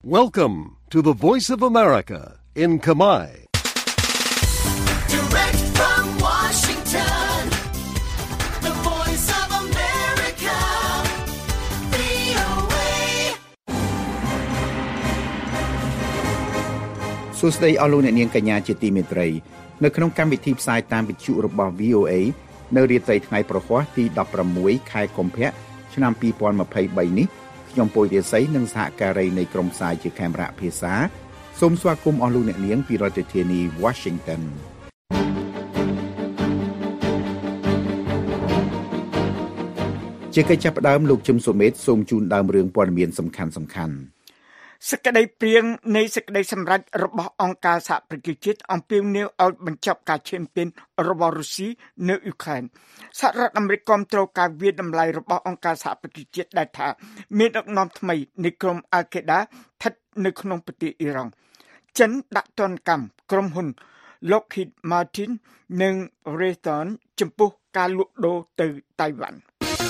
Welcome to the Voice of America in Khmer. Direct from Washington, the Voice of America, VOA. សួស្តីអស់លោកអ្នកនាងកញ្ញាជាទីមេត្រីនៅក្នុងកម្មវិធីផ្សាយតាមវិទ្យុរបស់ VOA នៅរាត្រីថ្ងៃប្រហ័សទី16ខែកុម្ភៈឆ្នាំ2023នេះខ្ញុំពុយរាសីនិងសហការីនៃក្រុមផ្សាយជាកាមេរ៉ាភាសាសូមស្វាគមន៍អស់លោកអ្នកនាងពីរដ្ឋធានី Washington ជាកិច្ចចាប់ផ្ដើមលោកជឹមសុមេតសូមជូនដើមរឿងព័ត៌មានសំខាន់ៗសេចក្តីព្រាងនៃសេចក្តីសម្រេចរបស់អង្គការសហប្រជាជាតិអំពាវនាវឲ្យបញ្ចប់ការឈានពានរបស់រុស្ស៊ីនៅអ៊ុក្រែនសហរដ្ឋអាមេរិកគាំទ្រការវាយតម្លៃរបស់អង្គការសហប្រជាជាតិដែលថាមានដឹកនាំថ្មីនៃក្រុមអាល់កេដាស្ថិតនៅក្នុងប្រទេសអ៊ីរ៉ង់ចិនដាក់ទណ្ឌកម្មក្រុមហ៊ុន Lockheed Martin និង Raytheon ចំពោះការលក់ដូរទៅតៃវ៉ាន់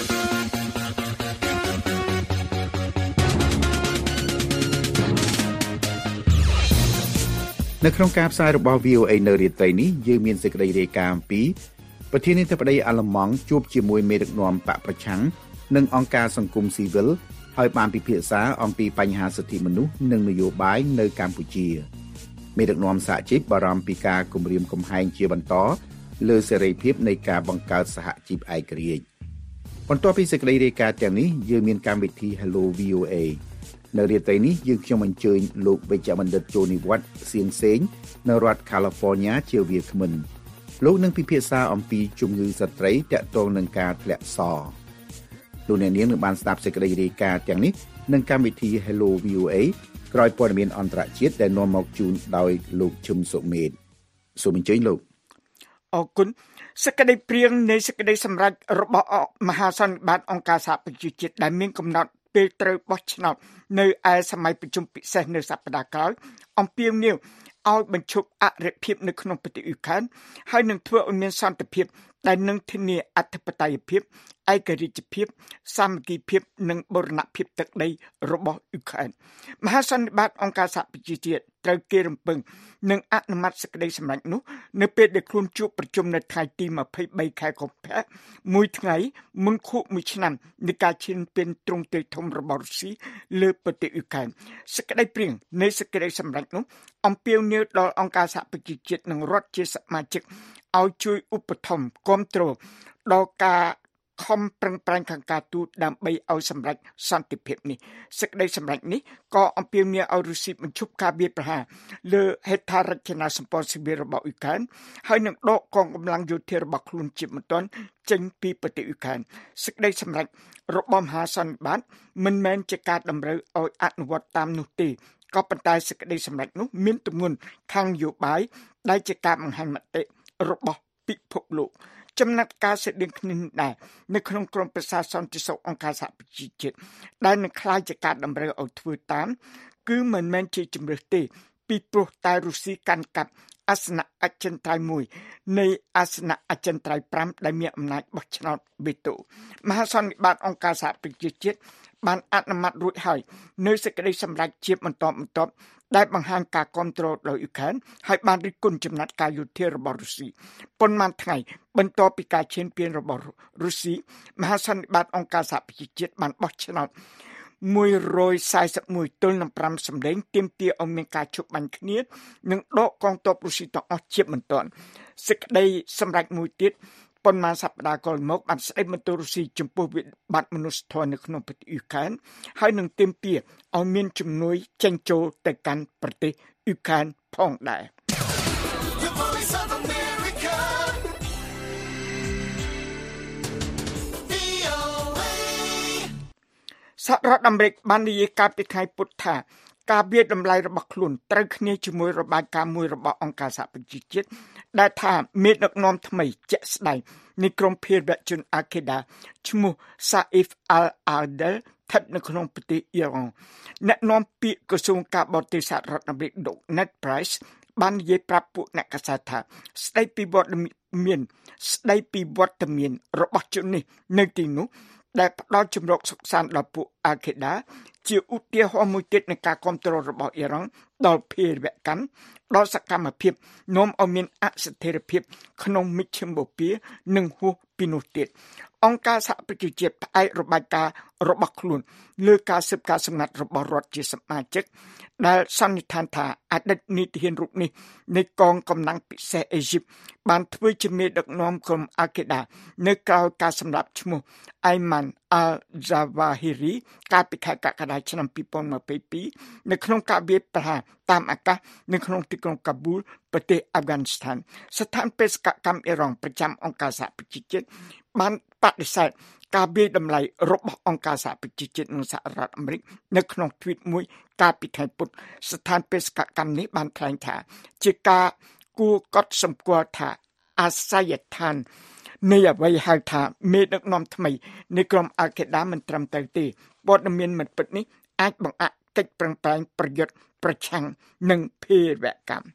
នៅក្នុងការផ្សាយរបស់ VOA នៅរាត្រីនេះយើងមានសេចក្តីរាយការណ៍អំពីប្រធានាធិបតីអាល្លឺម៉ង់ជួបជាមួយមេដឹកនាំបកប្រឆាំងនិងអង្គការសង្គមស៊ីវិលហើយបានពិភាក្សាអំពីបញ្ហាសិទ្ធិមនុស្សនិងនយោបាយនៅកម្ពុជាមេដឹកនាំសហជីពបារម្ភពីការគំរាមកំហែងជាបន្តលើសេរីភាពនៃការបង្កើតសហជីពឯករាជ្យបន្ទាប់ពីសេចក្តីរាយការណ៍ទាំងនេះយើងមានកម្មវិធី Hello VOAនៅរាត្រីនេះយើងខ្ញុំអញ្ជើញលោកវេជ្ជបណ្ឌិតជូនីវ៉ាត់សៀងសេងនៅរដ្ឋ California ជាវាគ្មិនលោកនឹងពិភាក្សាអំពីជំងឺស្ត្រីទាក់ទងនឹងការធ្លាក់សលោកអ្នកនាងនឹងបានស្ដាប់សេចក្តីរាយការណ៍ទាំងនេះនឹងកម្មវិធី Hello VOA ក្រោយព័ត៌មានអន្តរជាតិដែលនាំមកជូនដោយលោកជឹមសុមេតសូមអញ្ជើញលោកអរគុណសេចក្តីព្រាងនៃសេចក្តីសម្រេចរបស់មហាសន្និបាតអង្គការសហប្រជាជាតិដែលមានកំណត់ពេលត្រូវបោះឆ្នោតនៅឯសម័យប្រជុំពិសេសនៅសប្តាហ៍ក្រោយអំពាវនាវឲ្យបញ្ឈប់អរិភាពនៅក្នុងប្រទេសអ៊ុក្រែនហើយនឹងធ្វើឲ្យមានសន្តិភាពដែលនឹងធានាអធិបតេយ្យភាពឯករាជ្យភាពសាមគ្គីភាពនិងបូរណភាពទឹកដីរបស់អ៊ុក្រែនមហាសន្និបាតអង្គការសហប្រជាជាតិត្រូវគេរំពឹងនឹងអនុម័តសេចក្តីសម្រេចនោះនៅពេលដែលខ្លួនជួបប្រជុំនៅថ្ងៃទី23ខែកុម្ភៈមួយថ្ងៃមុនខួប1ឆ្នាំនៃការឈានពានទ្រង់ទ្រាយធំរបស់រុស្ស៊ីលើប្រទេសអ៊ុក្រែនសេចក្តីព្រាងនៃសេចក្តីសម្រេចនោះអំពាវនាវដល់អង្គការសហប្រជាជាតិនិងរដ្ឋជាសមាជិកឲ្យជួយឧបត្ថម្ភគាំទ្រដល់ការខំប្រឹងប្រែងខាងការទូតដើម្បីឲ្យសម្រេចសន្តិភាពនេះសេចក្តីសម្រេចនេះក៏អំពាវនាវឲ្យរុស្ស៊ីបញ្ឈប់ការវាយប្រហារលើហេដ្ឋារចនាសម្ព័ន្ធស៊ីវិលរបស់អ៊ុក្រែនហើយនឹងដកកងកម្លាំងយោធារបស់ខ្លួនជាបន្ទាន់ចេញពីប្រទេសអ៊ុក្រែនសេចក្តីសម្រេចរបស់មហាសន្និបាតមិនមែនជាការតម្រូវឲ្យអនុវត្តតាមនោះទេក៏ប៉ុន្តែសេចក្តីសម្រេចនោះមានទម្ងន់ខាងនយោបាយដែលជាការបង្ហាញមតិរបស់ពិភពលោកចំណាត់ការស្តីងគ្នាដែរនៅក្នុងក្រុមប្រឹក្សាសន្តិសុខអង្គការសហប្រជាជាតិដែលនឹងក្លាយជាការតម្រូវឲ្យធ្វើតាមគឺមិនមែនជាជំរើសទេពីព្រោះតែរុស្ស៊ីកាន់កាប់អាសនៈអចិន្ត្រៃយ៍មួយនៃអាសនៈអចិន្ត្រៃយ៍5ដែលមានអំណាចបោះឆ្នោតវេតូមហាសន្និបាតអង្គការសហប្រជាជាតិបានអនុម័តរួចហើយនៅសេចក្តីសម្រេចជាបន្តបន្ទាប់ដែលបង្ហាញការគាំទ្រដល់អ៊ុក្រែនហើយបានរិះគន់ចំណាត់ការយោធារបស់រុស្ស៊ីប៉ុន្មានថ្ងៃបន្ទាប់ពីការឈានពានរបស់រុស្ស៊ីមហាសន្និបាតអង្គការសហប្រជាជាតិបានបោះឆ្នោត141ទល់នឹង5សម្លេងទាមទារឲ្យមានការឈប់បាញ់គ្នានិងដកកងទ័ពរុស្ស៊ីទាំងអស់ជាបន្ទាន់សេចក្តីសម្រេចមួយទៀតប៉ុន្មានសប្តាហ៍ក្រោយមកបានស្ដីបន្ទោសរុស្ស៊ីចំពោះវិបត្តិមនុស្សធម៌នៅក្នុងប្រទេសអ៊ុក្រែនហើយនឹងទាមទារឲ្យមានជំនួយចេញចូលទៅកាន់ប្រទេសអ៊ុក្រែនផងដែរសហរដ្ឋអាមេរិកបាននិយាយកាលពីថ្ងៃពុធថាការវាយតម្លៃរបស់ខ្លួនត្រូវគ្នាជាមួយរបាយការណ៍មួយរបស់អង្គការសហប្រជាជាតិដែលថាមេដឹកនាំថ្មីជាក់ស្ដែងនៃក្រុមភេរវជនអាល់កេដាឈ្មោះ Saif al-Adel ស្ថិតនៅក្នុងប្រទេសអ៊ីរ៉ង់អ្នកនាំពាក្យក្រសួងការបរទេសសហរដ្ឋអាមេរិក Ned Price បាននិយាយប្រាប់ពួកអ្នកកាសែតថាស្ដីពីវត្តមានរបស់ជននេះនៅទីនោះដែលផ្ដល់ជំរកសុខសាន្តដល់ពួកអាខេដាជាឧទាហរណ៍មួយទៀតនៃការគ្រប់គ្រងរបស់អ៊ីរ៉ង់ដល់ភេរវកម្មដល់សកម្មភាពនាំឲ្យមានអស្ថិរភាពក្នុងមជ្ឈមបូព៌ានិងហួសពីនោះទៀតអង្គការសហប្រជាជាតិផ្អែករបាយការណ៍របស់ខ្លួនលើការស៊ើបការណ៍សម្ងាត់របស់រដ្ឋជាសមាជិកដែលសន្និដ្ឋានថាអតីតនាយករូបនេះនៃកងកម្លាំងពិសេសអេស៊ីបបានធ្វើជាមេដឹកនាំក្រុមអាកេដានៅក្រៅការសម្លាប់ឈ្មោះអៃម៉ាន់អាល់ហ្សាវ៉ាហ៊ីរីកាលពីខែកក្កដាឆ្នាំ2022នៅក្នុងការវាយប្រហារតាមអាកាសនៅក្នុងទីក្រុងកាប៊ូលប្រទេសអាហ្វហ្គានីស្ថានស្ថានបេសកកម្មអ៊ីរ៉ង់ប្រចាំអង្គការសហប្រជាជាតិបានបដិសេធការវាយតម្លៃរបស់អង្គការសហប្រជាជាតិនិងសហរដ្ឋអាមេរិកនៅក្នុងទ្វីតមួយកាលពីថ្ងៃពុធស្ថានបេសកកម្មនេះបានថ្លែងថាជាការគួរកត់សម្គាល់ថាអាសយដ្ឋាននៃអ្វីហៅថាមេដឹកនាំថ្មីនៃក្រុមអាល់ខេដាមិនត្រឹមត្រូវទេព័ត៌មានមិនពិតនេះអាចបង្អាក់កិច្ចប្រឹងប្រែងប្រយុទ្ធប្រឆាំងនឹងភេរវកម្ម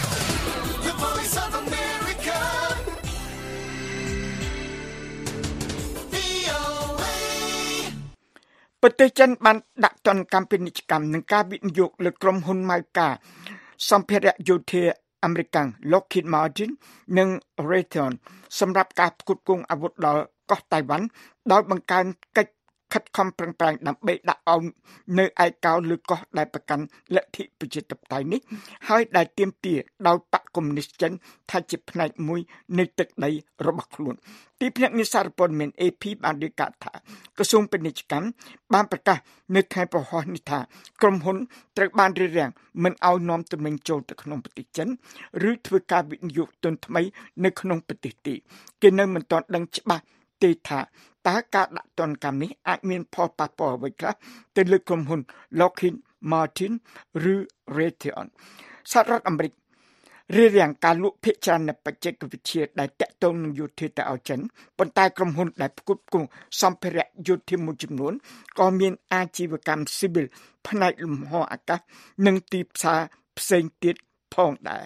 ប្រទេសចិនបានដាក់ទណ្ឌកម្មពាណិជ្ជកម្មនឹងការវិនិយោគលើក្រុមហ៊ុនម៉ៅកាសម្ភារៈយោធាអាមេរិក Lockheed Martin និង Raytheon សម្រាប់ការផ្គត់ផ្គង់អាវុធដល់កោះតៃវ៉ាន់ដោយបង្កើនកិច្ចខិតខំប្រឹងប្រែងដើម្បីដាក់ឲ្យនៅឯកោលើកោះដែលប្រកាន់លទ្ធិប្រជាធិបតេយ្យនេះហើយដែលទាមទារដោយបកកុម្មុយនីសចិនថាជាផ្នែកមួយនៃទឹកដីរបស់ខ្លួនទីភ្នាក់ងារសារព័ត៌មាន AP បានរាយការណ៍ថាក្រសួងពាណិជ្ជកម្មបានប្រកាសនៅថ្ងៃប្រហោះនេះថាក្រុមហ៊ុនត្រូវបានរារាំងមិនឲ្យនាំទំនិញចូលទៅក្នុងប្រទេសចិនឬធ្វើការវិនិយោគទុនថ្មីនៅក្នុងប្រទេសទេគេនៅមិនទាន់ដឹងច្បាស់ទេថាតើការដាក់ទណ្ឌកម្មនេះអាចមានផលប៉ះពាល់អ្វីខ្លះទៅលើក្រុមហ៊ុន Lockheed Martin ឬ Raytheon សហរដ្ឋអាមេរិករារាំងការលក់ភាគច្រើននៃបច្ចេកវិទ្យាដែលតាក់ទងនឹងយោធាទៅឲ្យចិនប៉ុន្តែក្រុមហ៊ុនដែលផ្គត់ផ្គង់សម្ភារៈយោធាមួយចំនួនក៏មានអាជីវកម្មស៊ីវិលផ្នែកលំហអាកាសនិងទីផ្សារផ្សេងទៀតផងដែរ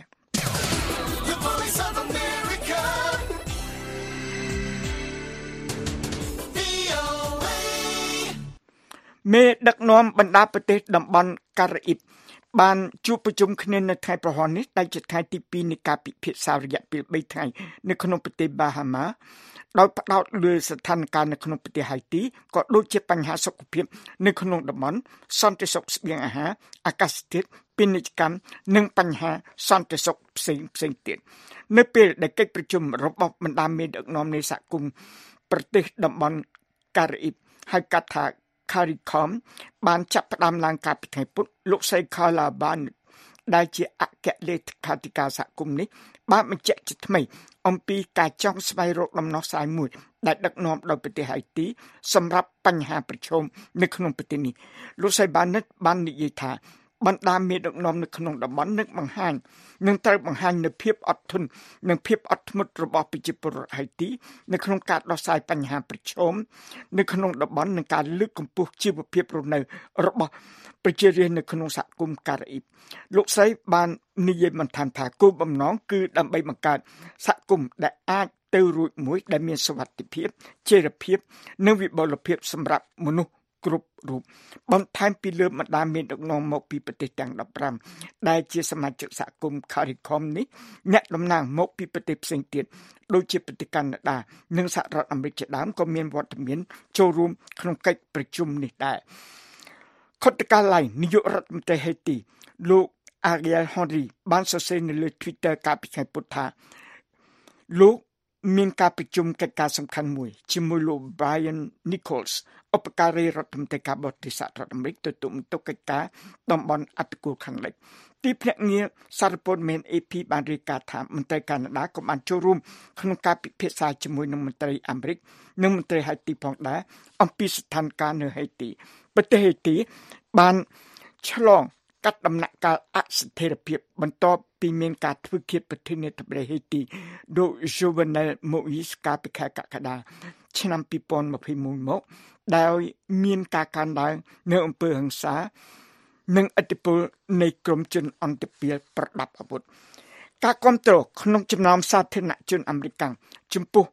មេដឹកនាំបណ្ដាប្រទេសតំបន់ការ៉ាអ៊ីបបានជួបប្រជុំគ្នានៅថ្ងៃប្រហោះនេះដែលជាថ្ងៃទី2នៃការពិភាក្សារយៈពេល3ថ្ងៃនៅក្នុងប្រទេសបាហាម៉ាដោយផ្ដោតលើស្ថានភាពនៅក្នុងប្រទេសហៃទីក៏ដូចជាបញ្ហាសុខភាពនៅក្នុងតំបន់សន្តិសុខស្បៀងអាហារអាកាសធាតុពាណិជ្ជកម្មនិងបញ្ហាសន្តិសុខផ្សេងទៀតនៅពេលដែលកិច្ចប្រជុំរបស់បណ្ដាមេដឹកនាំនៃសហគមន៍ប្រទេសតំបន់ការ៉ាអ៊ីបហៅកាត់ថាCARICOM បានចាប់ផ្ដើមឡើងកាលពីថ្ងៃពុធលោកស្រី Carla Ban ដែលជាអគ្គលេខាធិការសហគមន៍នេះបានបញ្ជាក់ជាថ្មីអំពីការចង់ស្វែងរកដំណោះស្រាយមួយដែលដឹកនាំដោយប្រទេសហៃទីសម្រាប់បញ្ហាប្រឈមនៅក្នុងប្រទេសនេះលោកស្រី Barnett បាននិយាយថាបណ្ដាមេដឹកនាំនៅក្នុងតំបន់នឹងត្រូវបង្ហាញនូវភាពអត់ធន់និងភាពអត់ធ្មត់របស់ប្រជាពលរដ្ឋហៃទីនៅក្នុងការដោះស្រាយបញ្ហាប្រឈមនៅក្នុងតំបន់និងការលើកកម្ពស់ជីវភាពរស់នៅរបស់ប្រជារាស្ត្រនៅក្នុងសហគមន៍ការ៉ាអ៊ីបលោកស្រីបាននិយាយបន្ថែមថាគោលបំណងគឺដើម្បីបង្កើតសហគមន៍ដែលអាចទៅរួចមួយដែលមានសុវត្ថិភាពចីរភាពនិងវិបុលភាពសម្រាប់មនុស្សគ្រប់រូបបន្ថែមពីលើបណ្ដាមានដឹកនាំមកពីប្រទេសទាំង15ដែលជាសមាជិកសហគមន៍ CARICOM នេះអ្នកតំណាងមកពីប្រទេសផ្សេងទៀតដូចជាប្រទេសកាណាដានិងសហរដ្ឋអាមេរិកជាដើមក៏មានវត្តមានចូលរួមក្នុងកិច្ចប្រជុំនេះដែរខុទ្ទកាឡៃនាយករដ្ឋមន្ត្រីហេទីលោក Ariel Henry បានសរសេរនៅលើ Twitter កាលពីថ្ងៃពុធថាលោកមានការប្រជុំកិច្ចការសំខាន់មួយជាមួយលោក Brian Nichols ឧបការីរដ្ឋមន្ត្រីការបរទេសសហរដ្ឋអាមេរិកទទួលបន្ទុកកិច្ចការតំបន់អាហ្វ្រិកខាងលិចទីភ្នាក់ងារសារព័ត៌មាន AP បានរាយការណ៍ថាមន្ត្រីកាណាដាក៏បានចូលរួមក្នុងការពិភាក្សាជាមួយនឹងមន្ត្រីអាមេរិកនិងមន្ត្រីហៃទីផងដែរអំពីស្ថានភាពនៅហៃទីប្រទេសហៃទីបានឆ្លងកាត់ដំណាក់កាលអស្ថិរភាពបន្ទាប់ពីមានការធ្វើឃាតប្រធានាធិបតីហេទីលោក Jovenel Moïse កាលពីខែកក្កដាឆ្នាំ2021មកដោយមានការកើនឡើងនៅអំពើហិង្សានិងឥទ្ធិពលនៃក្រុមជនអន្តពាលប្រដាប់អាវុធការគ្រប់គ្រងក្នុងចំណោមសាធារណជនអាមេរិកចំពោះ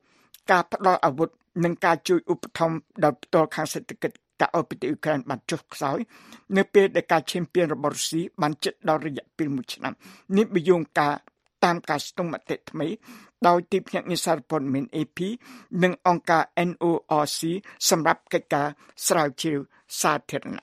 ការផ្ដល់អាវុធនិងការជួយឧបត្ថម្ភដោយផ្ទាល់ខាងសេដ្ឋកិច្ចការអភិវឌ្ឍអ៊ុក្រែនបានចុះខ្សោយនៅពេលដែលការឈានពានរបស់រុស្ស៊ីបានជិតដល់រយៈពេល1ឆ្នាំនេះបញ្យងការតាមការស្ទង់មតិថ្មីដោយទីភ្នាក់ងារសារព័ត៌មាន AP និងអង្គការ NORC សម្រាប់កិច្ចការស្រាវជ្រាវសាធារណៈ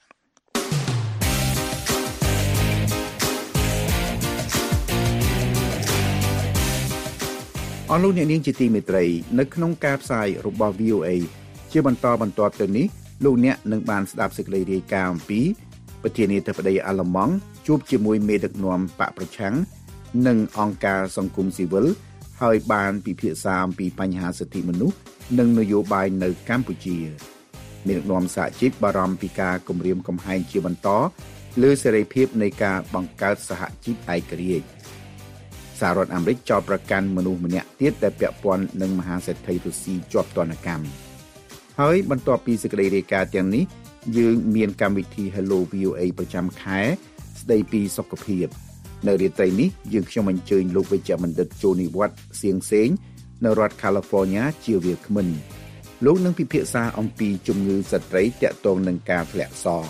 អស់លោកអ្នកនាងជាទីមេត្រីនៅក្នុងការផ្សាយរបស់ VOA ជាបន្តបន្ទាប់ទៅនេះលោកអ្នកនឹងបានស្ដាប់សេចក្តីរាយការណ៍អំពីប្រធានាធិបតីអាល្លឺម៉ង់ជួបជាមួយមេដឹកនាំបកប្រឆាំងនិងអង្គការសង្គមស៊ីវិលហើយបានពិភាក្សាអំពីបញ្ហាសិទ្ធិមនុស្សនិងនយោបាយនៅកម្ពុជាមេដឹកនាំសហជីពបារម្ភពីការគំរាមកំហែងជាបន្តលើសេរីភាពនៃការបង្កើតសហជីពឯករាជ្យសហរដ្ឋអាមេរិកចោទប្រកាន់មនុស្សម្នាក់ទៀតដែលពាក់ព័ន្ធនឹងមហាសេដ្ឋីរុស្ស៊ីជាប់ទណ្ឌកម្មហើយបន្ទាប់ពីសេចក្តីរាយការណ៍ទាំងនេះយើងមានកម្មវិធី Hello VOA ប្រចាំខែស្ដីពីសុខភាពនៅរាត្រីនេះយើងខ្ញុំអញ្ជើញលោកវេជ្ជបណ្ឌិតជូនីវ៉ាត់សៀងសេងនៅរដ្ឋ California ជាវាគ្មិនលោកនឹងពិភាក្សាអំពីជំងឺស្ត្រីទាក់ទងនឹងការធ្លាក់សរ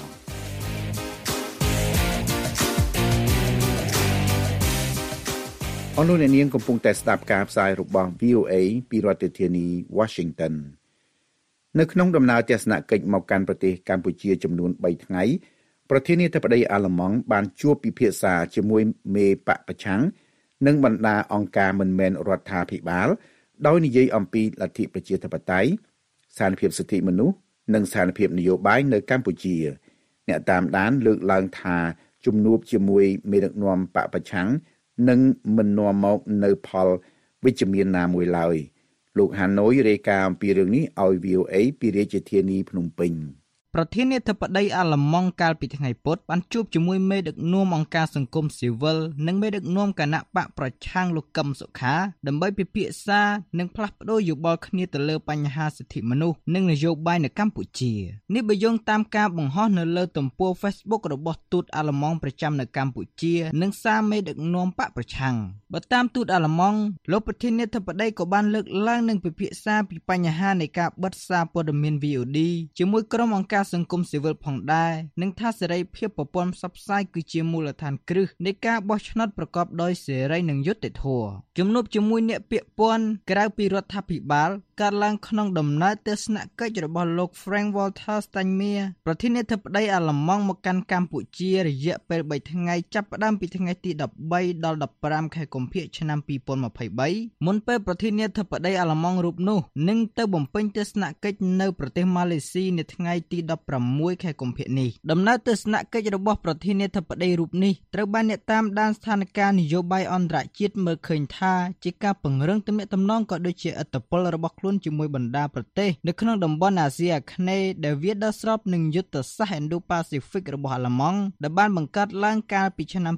អស់លោកអ្នកនាងកំពុងតែស្ដាប់ការផ្សាយរបស់ VOA ពីរដ្ឋធានី Washington នៅក្នុងដំណើរទស្សនកិច្ចមកកាន់ប្រទេសកម្ពុជាចំនួន3ថ្ងៃប្រធានាធិបតីអាល្លឺម៉ង់បានជួបពិភាក្សាជាមួយមេបកប្រឆាំងនិងបណ្ដាអង្គការមិនមែនរដ្ឋាភិបាលដោយនិយាយអំពីលទ្ធិប្រជាធិបតេយ្យស្ថានភាពសិទ្ធិមនុស្សនិងស្ថានភាពនយោបាយនៅកម្ពុជាអ្នកតាមដានលើកឡើងថាជំនួបជាមួយមេដឹកនាំបកប្រឆាំងនឹងមិននាំមកនៅផលវិជ្ជមានណាមួយឡើយលោកហាណូយរាយការណ៍អំពីរឿងនេះឲ្យ VOA ពីរាជធានីភ្នំពេញប្រធានាធិបតីអាល្លឺម៉ង់កាលពីថ្ងៃពុធបានជួបជាមួយមេដឹកនាំអង្គការសង្គមស៊ីវិលនិងមេដឹកនាំគណៈបកប្រឆាំងលោកកឹមសុខាដើម្បីពិភាក្សានិងផ្លាស់ប្ដូរយោបល់គ្នាទៅលើបញ្ហាសិទ្ធិមនុស្សនិងនយោបាយនៅកម្ពុជានេះបញ្យងតាមការបង្ហោះនៅលើទំព័រ Facebook របស់ទូតអាល្លឺម៉ង់ប្រចាំនៅកម្ពុជានិងសារមេដឹកនាំបកប្រឆាំងបើតាមទូតអាល្លឺម៉ង់លោកប្រធានាធិបតីក៏បានលើកឡើងនិងពិភាក្សាពីបញ្ហានៃការបិទសារព័ត៌មាន VOD ជាមួយក្រុមអង្គការសង្គមស៊ីវិលផងដែរនិងថាសេរីភាពប្រព័ន្ធផ្សព្វផ្សាយគឺជាមូលដ្ឋានគ្រឹះនៃការបោះឆ្នោតប្រកបដោយសេរីនិងយុត្តិធម៌ជំនួបជាមួយអ្នកពាក់ព័ន្ធក្រៅពីរដ្ឋាភិបាលកើតឡើងក្នុងដំណើរទស្សនកិច្ចរបស់លោក Frank Walter Steinmeier ប្រធានាធិបតីអាល្លឺម៉ង់មកកាន់កម្ពុជារយៈពេល3ថ្ងៃចាប់ផ្ដើមពីថ្ងៃទី13ដល់15ខែកុម្ភៈឆ្នាំ2023មុនពេលប្រធានាធិបតីអាល្លឺម៉ង់រូបនោះនឹងទៅបំពេញទស្សនកិច្ចនៅប្រទេសម៉ាឡេស៊ីនៅថ្ងៃទី16ខែកុម្ភៈនេះដំណើរទស្សនកិច្ចរបស់ប្រធានាធិបតីរូបនេះត្រូវបានអ្នកតាមដានស្ថានភាពនយោបាយអន្តរជាតិមើលឃើញថាជាការពង្រឹងទំនាក់ទំនងក៏ដូចជាឥទ្ធិពលរបស់ខ្លួនជាមួយបណ្ដាប្រទេសនៅក្នុងតំបន់អាស៊ីអាគ្នេយ៍ដែលវាដល់ស្របនឹងយុទ្ធសាស្ត្រ Indo-Pacific របស់អាល្លឺម៉ង់ដែលបានបង្កើតឡើងកាលពីឆ្នាំ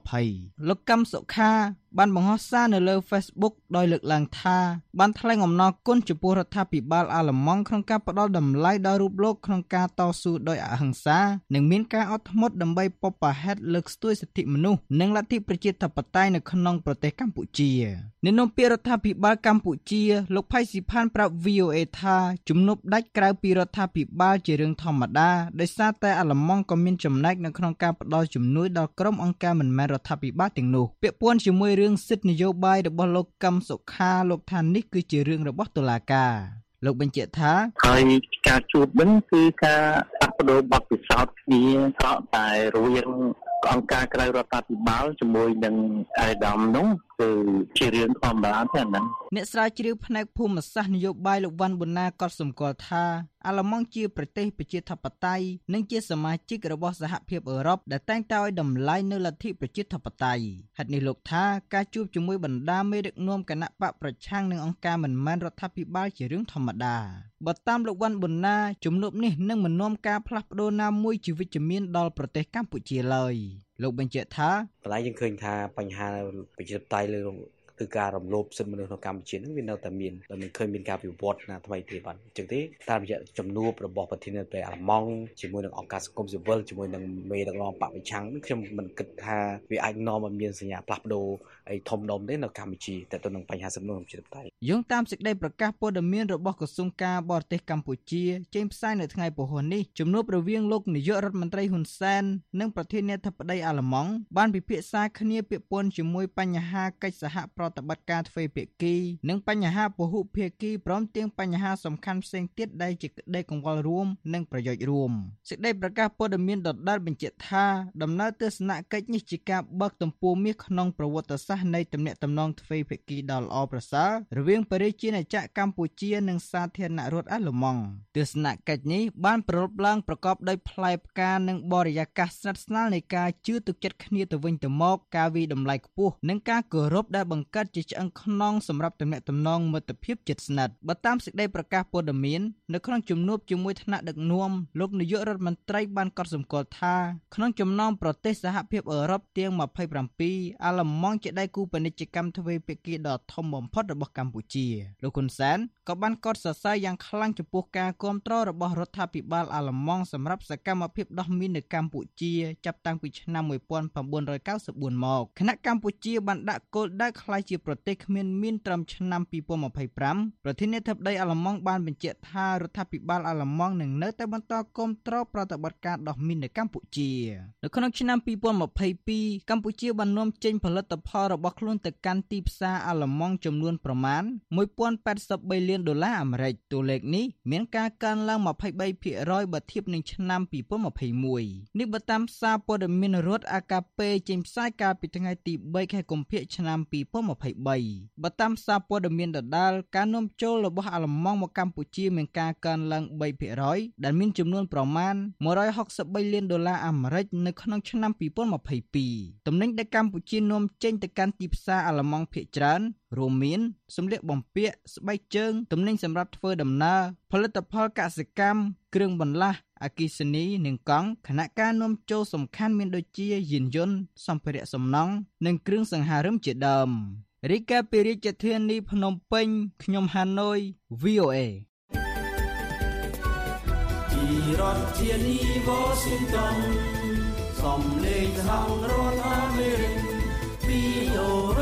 2020លោកកឹមសុខាបានបង្ហោះសារនៅលើ Facebook ដោយលើកឡើងថាបានថ្លែងអំណរគុណចំពោះរដ្ឋាភិបាលអាល្លឺម៉ង់ក្នុងការផ្ដល់តម្លៃដល់រូបលោកក្នុងការតស៊ូដោយអហិង្សានិងមានការអត់ធ្មត់ដើម្បីបុព្វហេតុលើកស្ទួយសិទ្ធិមនុស្សនិងលទ្ធិប្រជាធិបតេយ្យនៅក្នុងប្រទេសកម្ពុជាអ្នកនាំពាក្យរដ្ឋាភិបាលកម្ពុជាលោកផៃស៊ីផានប្រាប់ VOA ថាជំនួបដាច់ក្រៅពីរដ្ឋាភិបាលជារឿងធម្មតាដោយសារតែអាល្លឺម៉ង់ក៏មានចំណែកនៅក្នុងការផ្ដល់ជំនួយដល់ក្រុមអង្គការមិនមែនរដ្ឋាភិបាលទាំងនោះពាក់ព័ន្ធជាមួយរឿងសិទ្ធិនយោបាយរបស់លោកកឹមសុខាលោកថានេះគឺជារឿងរបស់តុលាការលោកបញ្ជាក់ថាហើយការជួបនឹងគឺការផ្លាស់ប្ដូរបទពិសោធន៍គ្នាត្រង់តែរវាងអង្គការក្រៅរដ្ឋាភិបាលជាមួយនឹងអាយដាមនោះគឺជារឿងធម្មតាទេហ្នឹងអ្នកស្រាវជ្រាវផ្នែកភូមិសាស្ត្រនយោបាយលោកវ៉ាន់ប៊ុនណាក៏សម្គាល់ថាអាល្លឺម៉ង់ជាប្រទេសប្រជាធិបតេយ្យនិងជាសមាជិករបស់សហភាពអឺរ៉ុបដែលតែងតែឲ្យតម្លៃនៅលទ្ធិប្រជាធិបតេយ្យហេតុនេះលោកថាការជួបជាមួយបណ្ដាមេដឹកនាំគណៈបកប្រឆាំងនិងអង្គការមិនមែនរដ្ឋាភិបាលជារឿងធម្មតាបើតាមលោកវ៉ាន់ប៊ុនណាជំនួបនេះនឹងមិននាំការផ្លាស់ប្ដូរណាមួយជាវិជ្ជមានដល់ប្រទេសកម្ពុជាឡើយលោកបញ្ជាក់ថាកន្លែងយើងឃើញថាបញ្ហាប្រជាធិបតេយ្យលើគឺការរំលោភសិទ្ធិមនុស្សនៅកម្ពុជានឹងវានៅតែមានដែលមិនឃើញមានការវិវត្តណាថ្មីទេបាទអញ្ចឹងទេតាមរយៈជំនួបរបស់ប្រធានាធិបតីអាល្លឺម៉ង់ជាមួយនឹងអង្គការសង្គមស៊ីវិលជាមួយនឹងមេដឹកនាំបកប្រឆាំងខ្ញុំមិនគិតថាវាអាចនាំឲ្យមានសញ្ញាផ្លាស់ប្ដូរអីធំដុំទេនៅកម្ពុជាតែទៅនឹងបញ្ហាសិទ្ធិមនុស្សប្រជាធិបតេយ្យយោងតាមសេចក្តីប្រកាសព័ត៌មានរបស់ក្រសួងការបរទេសកម្ពុជាចេញផ្សាយនៅថ្ងៃពហុនេះជំនួបរវាងលោកនាយករដ្ឋមន្ត្រីហ៊ុនសែននិងប្រធានាធិបតីអាល្លឺម៉ង់បានពិភាក្សាគ្នាពាក់ព័ន្ធជាមួយបញ្ហាកិច្ចសហប្រតិបត្តិការទ្វេភាគីនិងបញ្ហាពហុភាគីព្រមទាំងបញ្ហាសំខាន់ផ្សេងទៀតដែលជាក្តីកង្វល់រួមនិងប្រយោជន៍រួមសេចក្តីប្រកាសព័ត៌មានដដែលបញ្ជាក់ថាដំណើរទស្សនកិច្ចនេះជាការបើកទំព័រមាសក្នុងប្រវត្តិសាស្ត្រនៃទំនាក់ទំនងទ្វេភាគីដ៏ល្អប្រសើររវាងប្រជាណាចក្រកម្ពុជានិងសាធារណរដ្ឋអាល្លឺម៉ង់ទស្សនកិច្ចនេះបានប្រារព្ធឡើងប្រកបដោយផ្លែផ្កានិងបរិយាកាសស្និទ្ធស្នាលនៃការជឿទុកចិត្តគ្នាទៅវិញទៅមកការវិតម្លៃខ្ពស់និងការគោរពដែលបង្កើតជាឆ្អឹងខ្នងសម្រាប់ទំនាក់ទំនងមិត្តភាពជិតស្និទ្ធបើតាមសេចក្តីប្រកាសព័ត៌មាននៅក្នុងជំនួបជាមួយថ្នាក់ដឹកនាំលោកនាយករដ្ឋមន្ត្រីបានកត់សម្គាល់ថាក្នុងចំណោមប្រទេសសហភាពអឺរ៉ុបទាំង27អាល្លឺម៉ង់ជាដៃគូពាណិជ្ជកម្មទ្វេភាគីដ៏ធំបំផុតរបស់កម្ពុជាលោកហ៊ុនសែនក៏បានកត់សរសើរយ៉ាងខ្លាំងចំពោះការគាំទ្ររបស់រដ្ឋាភិបាលអាល្លឺម៉ង់សម្រាប់សកម្មភាពដោះមីននៅកម្ពុជាចាប់តាំងពីឆ្នាំ1994មកខណៈកម្ពុជាបានដាក់គោលដៅក្លាយជាប្រទេសគ្មានមីនត្រឹមឆ្នាំ2025ប្រធានាធិបតីអាល្លឺម៉ង់បានបញ្ជាក់ថារដ្ឋាភិបាលអាល្លឺម៉ង់នឹងនៅតែបន្តគាំទ្រប្រតិបត្តិការដោះមីននៅកម្ពុជានៅក្នុងឆ្នាំ2022កម្ពុជាបាននាំចេញផលិតផលរបស់ខ្លួនទៅកាន់ទីផ្សារអាល្លឺម៉ង់ចំនួនប្រមាណ$1083 លានតួលេខនេះមានការកើនឡើង23%បើធៀបនឹងឆ្នាំ2021នេះបើតាមសារព័ត៌មានរដ្ឋអាកាពេចេញផ្សាយកាលពីថ្ងៃទី3ខែកុម្ភៈឆ្នាំ2023បើតាមសារព័ត៌មានដដែលការនាំចូលរបស់អាល្លឺម៉ង់មកកម្ពុជាមានការកើនឡើង3%ដែលមានចំនួនប្រមាណ$163 លាននៅក្នុងឆ្នាំ2022ទំនិញដែលកម្ពុជានាំចេញទៅកាន់ទីផ្សារអាល្លឺម៉ង់ភាគច្រើនរួមមានសម្លៀកបំពាក់ស្បែកជើងទំនិញសម្រាប់ធ្វើដំណើរផលិតផលកសិកម្មគ្រឿងបន្លាស់អគ្គិសនីនិងកង់ខណៈការនាំចូលសំខាន់មានដូចជាយានយន្តសម្ភារៈសំណង់និងគ្រឿងសង្ហារិមជាដើមរីកាពីរាជធានីភ្នំពេញខ្ញុំហាណូយ VOA ពីរដ្ឋធានី Washington សំឡេងសហរដ្ឋអាមេរិក VOA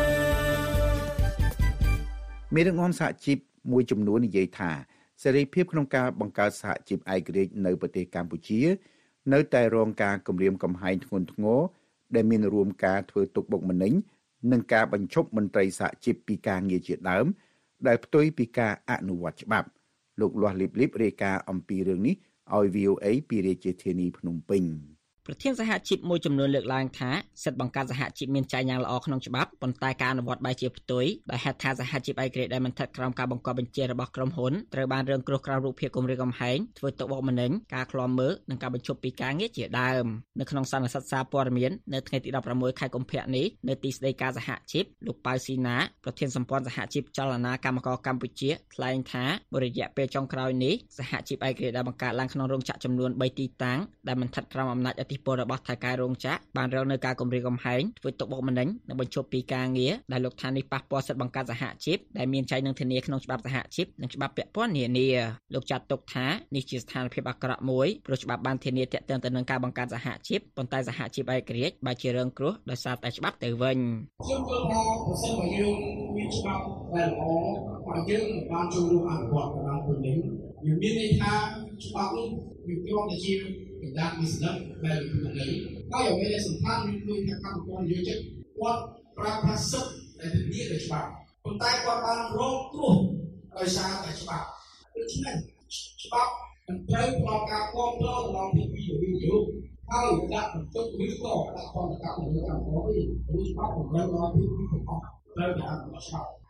មេដឹកនាំសហជីពមួយចំនួននិយាយថាសេរីភាពក្នុងការបង្កើតសហជីពឯករាជ្យនៅប្រទេសកម្ពុជានៅតែរងការគំរាមកំហែងធ្ងន់ធ្ងរដែលមានរួមការធ្វើទុកបុកម្នេញនិងការបញ្ឈប់មន្ត្រីសហជីពពីការងារជាដើមដែលផ្ទុយពីការអនុវត្តច្បាប់លោកលាស់លីបលីបរាយការណ៍អំពីរឿងនេះឲ្យ VOA ពីរាជធានីភ្នំពេញប្រធានសហជីពមួយចំនួនលើកឡើងថាសិទ្ធិបង្កើតសហជីពមានចែងយ៉ាងល្អក្នុងច្បាប់ប៉ុន្តែការអនុវត្តបែរជាផ្ទុយដោយហេតុថាសហជីពឯករាជ្យដែលមិនស្ថិតក្រោមការបង្គាប់បញ្ជារបស់ក្រុមហ៊ុនត្រូវបានរងគ្រោះក្រោមរូបភាពគំរាមកំហែងធ្វើទុកបុកម្នេញការឃ្លាំមើលនិងការបញ្ឈប់ពីការងារជាដើមនៅក្នុងសន្និសីទសារព័ត៌មាននៅថ្ងៃទី16ខែកុម្ភៈនេះនៅទីស្តីការសហជីពលោកប៉ៅស៊ីណាប្រធានសម្ព័ន្ធសហជីពចលនាកម្មករកម្ពុជាថ្លែងថារយៈពេលចុងក្រោយនេះសហជីពឯករាជ្យដែលបង្កើតឡើងក្នុងរោងចក្រចំនួន3ទីតាំងដែលមិនស្ថិតក្រោមអំណាចឥទ្ធិពលរបស់ថៅកែរោងចក្របានរងនៅការគំរាមកំហែងធ្វើទុកបុកម្នេញនិងបញ្ឈប់ពីការងារដែលលោកថានេះប៉ះពាល់សិទ្ធិបង្កើតសហជីពដែលមានចែងនឹងធានាក្នុងច្បាប់សហជីពនិងច្បាប់ពាក់ព័ន្ធនានាលោកចាត់ទុកថានេះជាស្ថានភាពអាក្រក់មួយព្រោះច្បាប់បានធានាទាក់ទងទៅនឹងការបង្កើតសហជីពប៉ុន្តែសហជីពឯករាជ្យបែរជារងគ្រោះដោយសារតែច្បាប់ទៅវិញខ្ញុំគិតថាប្រសិនបើយើងមានច្បាប់ដែលល្អបើយើងបានចូលរួមអនុវត្តតាមពលនេះយើងមានន័យថាច្បាប់នេះវាគ្រាន់តែជាកណ្ដាលវិស្និតដែលខ្លួននេះហើយអ្វីដែលសំខាន់គឺថាកម្មករនិយោជិតគាត់ប្រើប្រាស់សិទ្ធិដែលធានាដោយច្បាប់ប៉ុន្តែគាត់បានរងគ្រោះដោយសារតែច្បាប់ដូច្នេះច្បាប់មិនត្រូវផ្ដល់ការគ្រប់គ្រងដល់ភាគីវិនិយោគហើយដាក់បន្ទុកឬក៏ដាក់ផលកម្មរបស់កម្មករទេព្រោះច្បាប់មិនត្រូវដល់ភាគីទាំងអស់ត្រូវតែអនុវត្តច្បាប់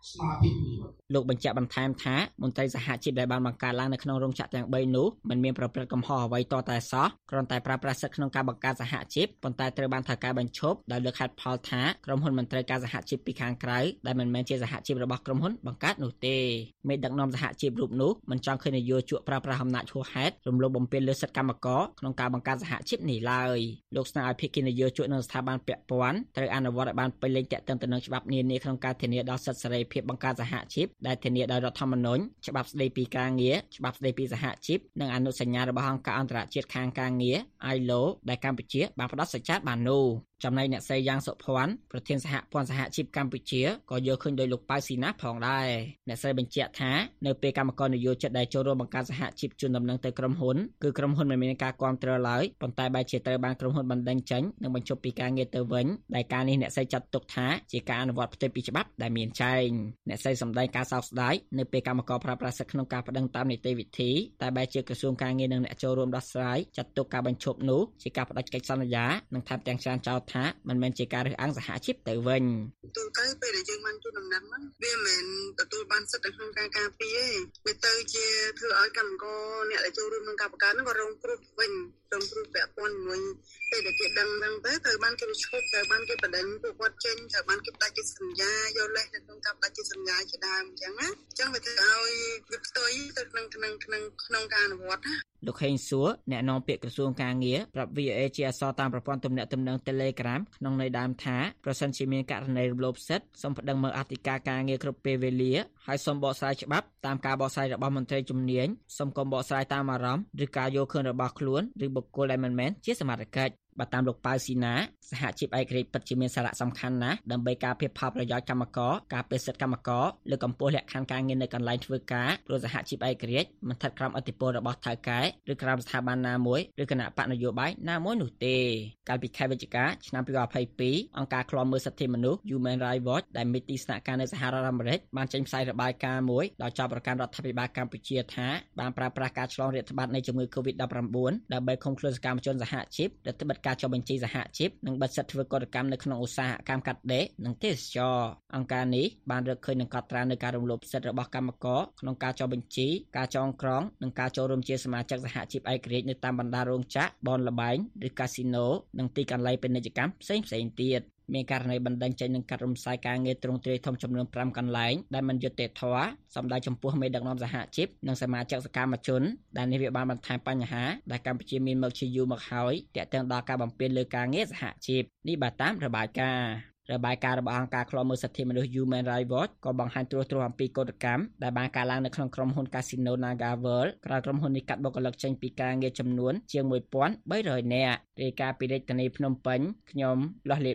ស្មារតីលោកបញ្ជាក់បន្ថែមថាមន្ត្រីសហជីពដែលបានបង្កើតឡើងនៅក្នុងរោងចក្រទាំង3នោះមិនមានប្រព្រឹត្តកំហុសអ្វីទាល់តែសោះគ្រាន់តែប្រើប្រាស់សិទ្ធិក្នុងការបង្កើតសហជីពប៉ុន្តែត្រូវបានថៅកែបញ្ឈប់ដោយលើកហេតុផលថាក្រុមហ៊ុនមិនត្រូវការសហជីពពីខាងក្រៅដែលមិនមែនជាសហជីពរបស់ក្រុមហ៊ុនបង្កើតនោះទេមេដឹកនាំសហជីពរូបនោះមិនចង់ឃើញនយោជកប្រើប្រាស់អំណាចហួសហេតុរំលោភបំពានលើសិទ្ធិកម្មករក្នុងការបង្កើតសហជីពនេះឡើយលោកស្នើឲ្យភាគីនយោជកនិងស្ថាប័នពាក់ព័ន្ធត្រូវអនុវត្តឲ្យបានពេញលេញទាក់ទងទៅនឹងច្បាប់នានាក្នុងការធានាដល់សិទ្ធិសេរីភាពបង្កើតសហជីពដែលធានាដោយរដ្ឋធម្មនុញ្ញច្បាប់ស្តីពីការងារច្បាប់ស្តីពីសហជីពនិងអនុសញ្ញារបស់អង្គការអន្តរជាតិខាងការងារ ILO ដែលកម្ពុជាបានផ្ដល់សេចក្ដីបាននោះចំណែកអ្នកស្រីយ៉ាងសុភ័ណ្ឌប្រធានសហព័ន្ធសហជីពកម្ពុជាក៏យល់ឃើញដោយលោកប៉ៅស៊ីណាផងដែរអ្នកស្រីបញ្ជាក់ថានៅពេលកម្មករនយោជិតដែលចូលរួមបង្កើតសហជីពជូនដំណឹងទៅក្រុមហ៊ុនគឺក្រុមហ៊ុនមិនមានការគាំទ្រឡើយប៉ុន្តែបែរជាត្រូវបានក្រុមហ៊ុនបណ្តេញចេញនិងបញ្ឈប់ពីការងារទៅវិញដែលការនេះអ្នកស្រីចាត់ទុកថាជាការអនុវត្តផ្ទុយពីច្បាប់ដែលមានចែងអ្នកស្រីសម្ដែងការសោកស្ដាយនៅពេលកម្មករប្រើប្រាស់សិទ្ធិក្នុងការប្តឹងតាមនីតិវិធីតែបែរជាក្រសួងការងារនិងអ្នកចូលរួមដោះស្រាយចាត់ទុកការបញ្ឈប់នោះជាការផ្ដាច់កិច្ចសន្យានិងថែមទាំងចោទថាមិនមែនជាការរើសអើងសហជីពទៅវិញទូទៅពេលដែលយើងបានជួនដំណឹងហ្នឹងវាមិនទទួលបានសិទ្ធិនៅក្នុងការការពារទេវាទៅជាធ្វើឲ្យកម្មករអ្នកដែលចូលរួមក្នុងការបង្កើតហ្នឹងក៏រងគ្រោះវិញរងគ្រោះពាក់ព័ន្ធជាមួយពេលដែលគេដឹងហ្នឹងទៅត្រូវបានគេឈប់ត្រូវបានគេបដិញ្ញពួកគាត់ចេញត្រូវបានគេផ្ដាច់កិច្ចសន្យាយកលេសនៅក្នុងការផ្ដាច់កិច្ចសន្យាជាដើមអញ្ចឹងណាអញ្ចឹងវាធ្វើឲ្យវាផ្ទុយទៅក្នុងការអនុវត្តណាលោកហេងសួរអ្នកនាំពាក្យក្រសួងការងារប្រាប់ VOA ជាអសរតាមប្រព័ន្ធទំនាក់ទំនង Telegram ក្នុងន័យដើមថាប្រសិនជាមានករណីរំលោភសិទ្ធិសូមប្តឹងមើលអធិការការងារគ្រប់ពេលវេលាហើយសូមបកស្រាយច្បាប់តាមការបកស្រាយរបស់មន្ត្រីជំនាញសូមកុំបកស្រាយតាមអារម្មណ៍ឬការយល់ឃើញរបស់ខ្លួនឬបុគ្គលដែលមិនមែនជាសមត្ថកិច្ចបើតាមលោកប៉ៅស៊ីណាសហជីពឯករាជ្យពិតជាមានសារៈសំខាន់ណាស់ដើម្បីការពារផលប្រយោជន៍កម្មករការពារសិទ្ធិកម្មករលើកកម្ពស់លក្ខខណ្ឌការងារនៅកន្លែងធ្វើការព្រោះសហជីពឯករាជ្យមិនស្ថិតក្រោមឥទ្ធិពលរបស់ថៅកែឬក្រោមស្ថាប័នណាមួយឬគណៈបកនយោបាយណាមួយនោះទេកាលពីខែវិច្ឆិកាឆ្នាំ2022អង្គការឃ្លាំមើលសិទ្ធិមនុស្ស Human Rights Watch ដែលមានទីស្នាក់ការនៅសហរដ្ឋអាមេរិកបានចេញផ្សាយរបាយការណ៍មួយដោយចោទប្រកាន់រដ្ឋាភិបាលកម្ពុជាថាបានប្រើប្រាស់ការឆ្លងរាតត្បាតនៃជំងឺ COVID-19 ដើម្បីឃុំខ្លួនសកម្មជនសហជីពរដ្ឋបិទការចុះបញ្ជីសហជីពនិងបិទសិទ្ធិធ្វើកតកម្មនៅក្នុងឧស្សាហកម្មកាត់ដេរនិងទេសចរណ៍អង្គការនេះបានរកឃើញនិងកត់ត្រានៅការរំលោភសិទ្ធិរបស់កម្មករក្នុងការចុះបញ្ជីការចងក្រងនិងការចូលរួមជាសមាជិកសហជីពឯករាជ្យនៅតាមបណ្ដារោងចក្របនលបែងឬកាស៊ីណូនិងទីកន្លែងពាណិជ្ជកម្មផ្សេងៗទៀតមានករណីបណ្តេញចេញនិងកាត់រំសាយការងារទ្រង់ទ្រាយធំចំនួន5កន្លែងដែលមិនយុត្តិធម៌សម្ដៅចំពោះមេដឹកនាំសហជីពនិងសមាជិកសកម្មជនដែលនេះវាបានបន្ថែមបញ្ហាដែលកម្ពុជាមានមកជាយូរមកហើយទាក់ទងដល់ការបំពានលើការងារសហជីពនេះបើតាមរបាយការណ៍របស់អង្គការឃ្លាំមើលសិទ្ធិមនុស្ស Human Rights Watch ក៏បង្ហាញត្រួសអំពីកតកម្មដែលបានកើតឡើងនៅក្នុងក្រុមហ៊ុន Casino Naga World ក្រោយក្រុមហ៊ុននេះកាត់បុគ្គលិកចេញពីការងារចំនួនជាង 1300 នាក់រាយការណ៍ពីរាជធានីភ្នំពេញខ្ញុំលាស់លេប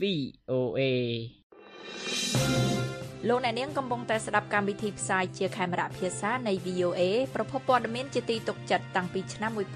VOA លោកអ្នកនាងកំពុងតែស្ដាប់កម្មវិធីផ្សាយជាខេមរៈភាសានៃ VOA ប្រភពព័ត៌មានជាទីទុកចិត្តតាំងពីឆ្នាំ1955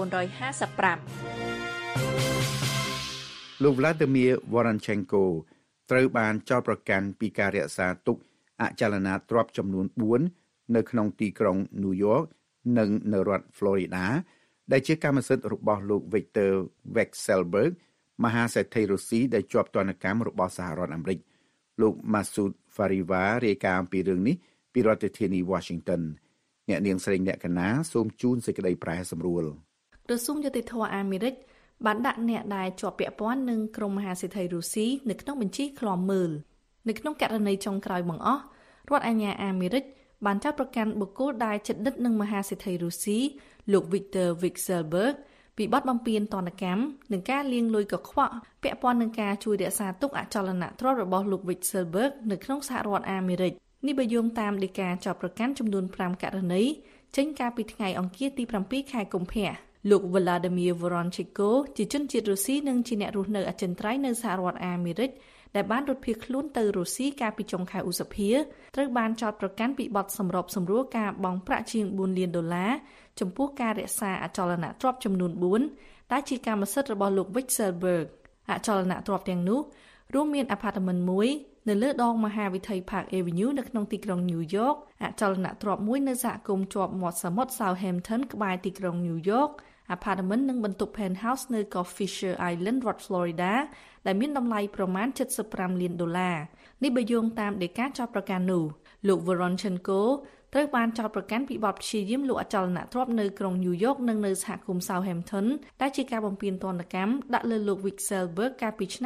លោក Vladimir Voronchenko ត្រូវបានចោទប្រកាន់ពីការរក្សាទុកអចលនទ្រព្យចំនួន4នៅក្នុងទីក្រុង New York និងនៅរដ្ឋ Florida ដែលជាកម្មសិទ្ធិរបស់លោក Viktor Vekselberg មហាសេដ្ឋីរុស្ស៊ីដែលជាប់ទណ្ឌកម្មរបស់សហរដ្ឋអាមេរិកលោក Masoud Fariva រាយការណ៍ពីរឿងនេះពីរដ្ឋធានី Washington អ្នកនាងស្រីអ្នកកណាសូមជូនសេចក្តីប្រែសម្រួលក្រសួងយុតិធធម៌អាមេរិកបានដាក់អ្នកដែលជាប់ពាក់ព័ន្ធនឹងក្រុមមហាសេដ្ឋីរុស្ស៊ីនៅក្នុងបញ្ជីឃ្លាំមើលនៅក្នុងករណីចុងក្រោយបង្អស់រដ្ឋអាជ្ញាអាមេរិកបានចាប់ប្រកាន់បុគ្គលដែលជិតដិតនឹងមហាសេដ្ឋីរុស្ស៊ីលោក Viktor Vekselberg ពីបទបំពានទណ្ឌកម្មនិងការលាងលុយកខ្វក់ពាក់ព័ន្ធនឹងការជួយរក្សាទុកអចលនទ្រព្យរបស់លោក Vekselberg នៅក្នុងសហរដ្ឋអាមេរិកនេះបើយោងតាមដីកាចាប់ប្រកាន់ចំនួន5ករណីចេញកាលពីថ្ងៃអង្គារទី7ខែកុម្ភៈលោក Vladimir Voronchenko ជាជនជាតិរុស្ស៊ីនិងជាអ្នករស់នៅអចិន្ត្រៃយ៍នៅសហរដ្ឋអាមេរិកដែលបានរត់ភៀសខ្លួនទៅរុស្ស៊ីកាលពីចុងខែឧសភាត្រូវបានចោទប្រកាន់ពីបទសម្របសម្រួលការបង់ប្រាក់ជាង$4 លានចំពោះការរក្សាអចលនទ្រព្យចំនួន4ដែលជាកម្មសិទ្ធិរបស់លោក Vekselberg អចលនទ្រព្យទាំងនោះរួមមានអាផាតមិនមួយនៅលើដងមហាវិថី Park Avenue នៅក្នុងទីក្រុង New York អចលនទ្រព្យមួយនៅសហគមន៍ជាប់មាត់សមុទ្រ Southampton ក្បែរទីក្រុង New York Apartment និងបន្ទប់ penthouse នៅកោះ Fisher Island រដ្ឋ Florida ដែលមានតម្លៃប្រមាណ$75 លាននេះបើយោងតាមដីកាចោទប្រកាន់នោះលោក Voronchenko ត្រូវបានចោទប្រកាន់ពីបទព្យាយាមលួចអចលនទ្រព្យនៅក្រុង New York និងនៅសហគមន៍ Southampton ដែលជាការបំពានទណ្ឌកម្មដាក់លើលោក Wieselberg កាលពីឆ្នាំ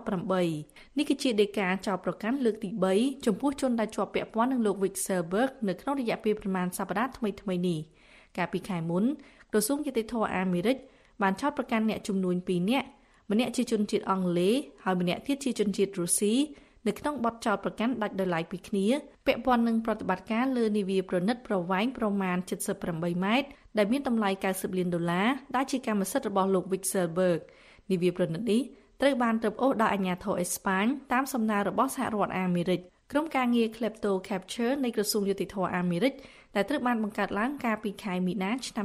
2018នេះគឺជាដីកាចោទប្រកាន់លើកទី3ចំពោះជនដែលជាប់ពាក់ព័ន្ធនឹងលោក Wieselberg នៅក្នុងរយៈពេលប្រមាណសប្តាហ៍ថ្មីៗនេះកាលពីខែមុនក្រសួងយុតិធម៌អាមេរិកបានចោទប្រកាន់អ្នកជំនួញ2នាក់ម្នាក់ជាជនជាតិអង់គ្លេសហើយម្នាក់ទៀតជាជនជាតិរុស្ស៊ីនៅក្នុងបទចោទប្រកាន់ដាច់ដោយឡែកពីគ្នាពាក់ព័ន្ធនឹងប្រតិបត្តិការលើនាវាប្រណិតប្រវែងប្រមាណ78ម៉ែត្រដែលមានតម្លៃ$90 លានដែលជាកម្មសិទ្ធិរបស់លោក Wieselberg នាវាប្រណិតនេះត្រូវបានរឹបអូសដោយអាជ្ញាធរអេស្ប៉ាញតាមសំណើរបស់សហរដ្ឋអាមេរិកក្រុមការងារ Klepto Capture នៃក្រសួងយុតិធម៌អាមេរិកដែលត្រូវបានបង្កើតឡើងកាលពីខែមីនាឆ្នាំ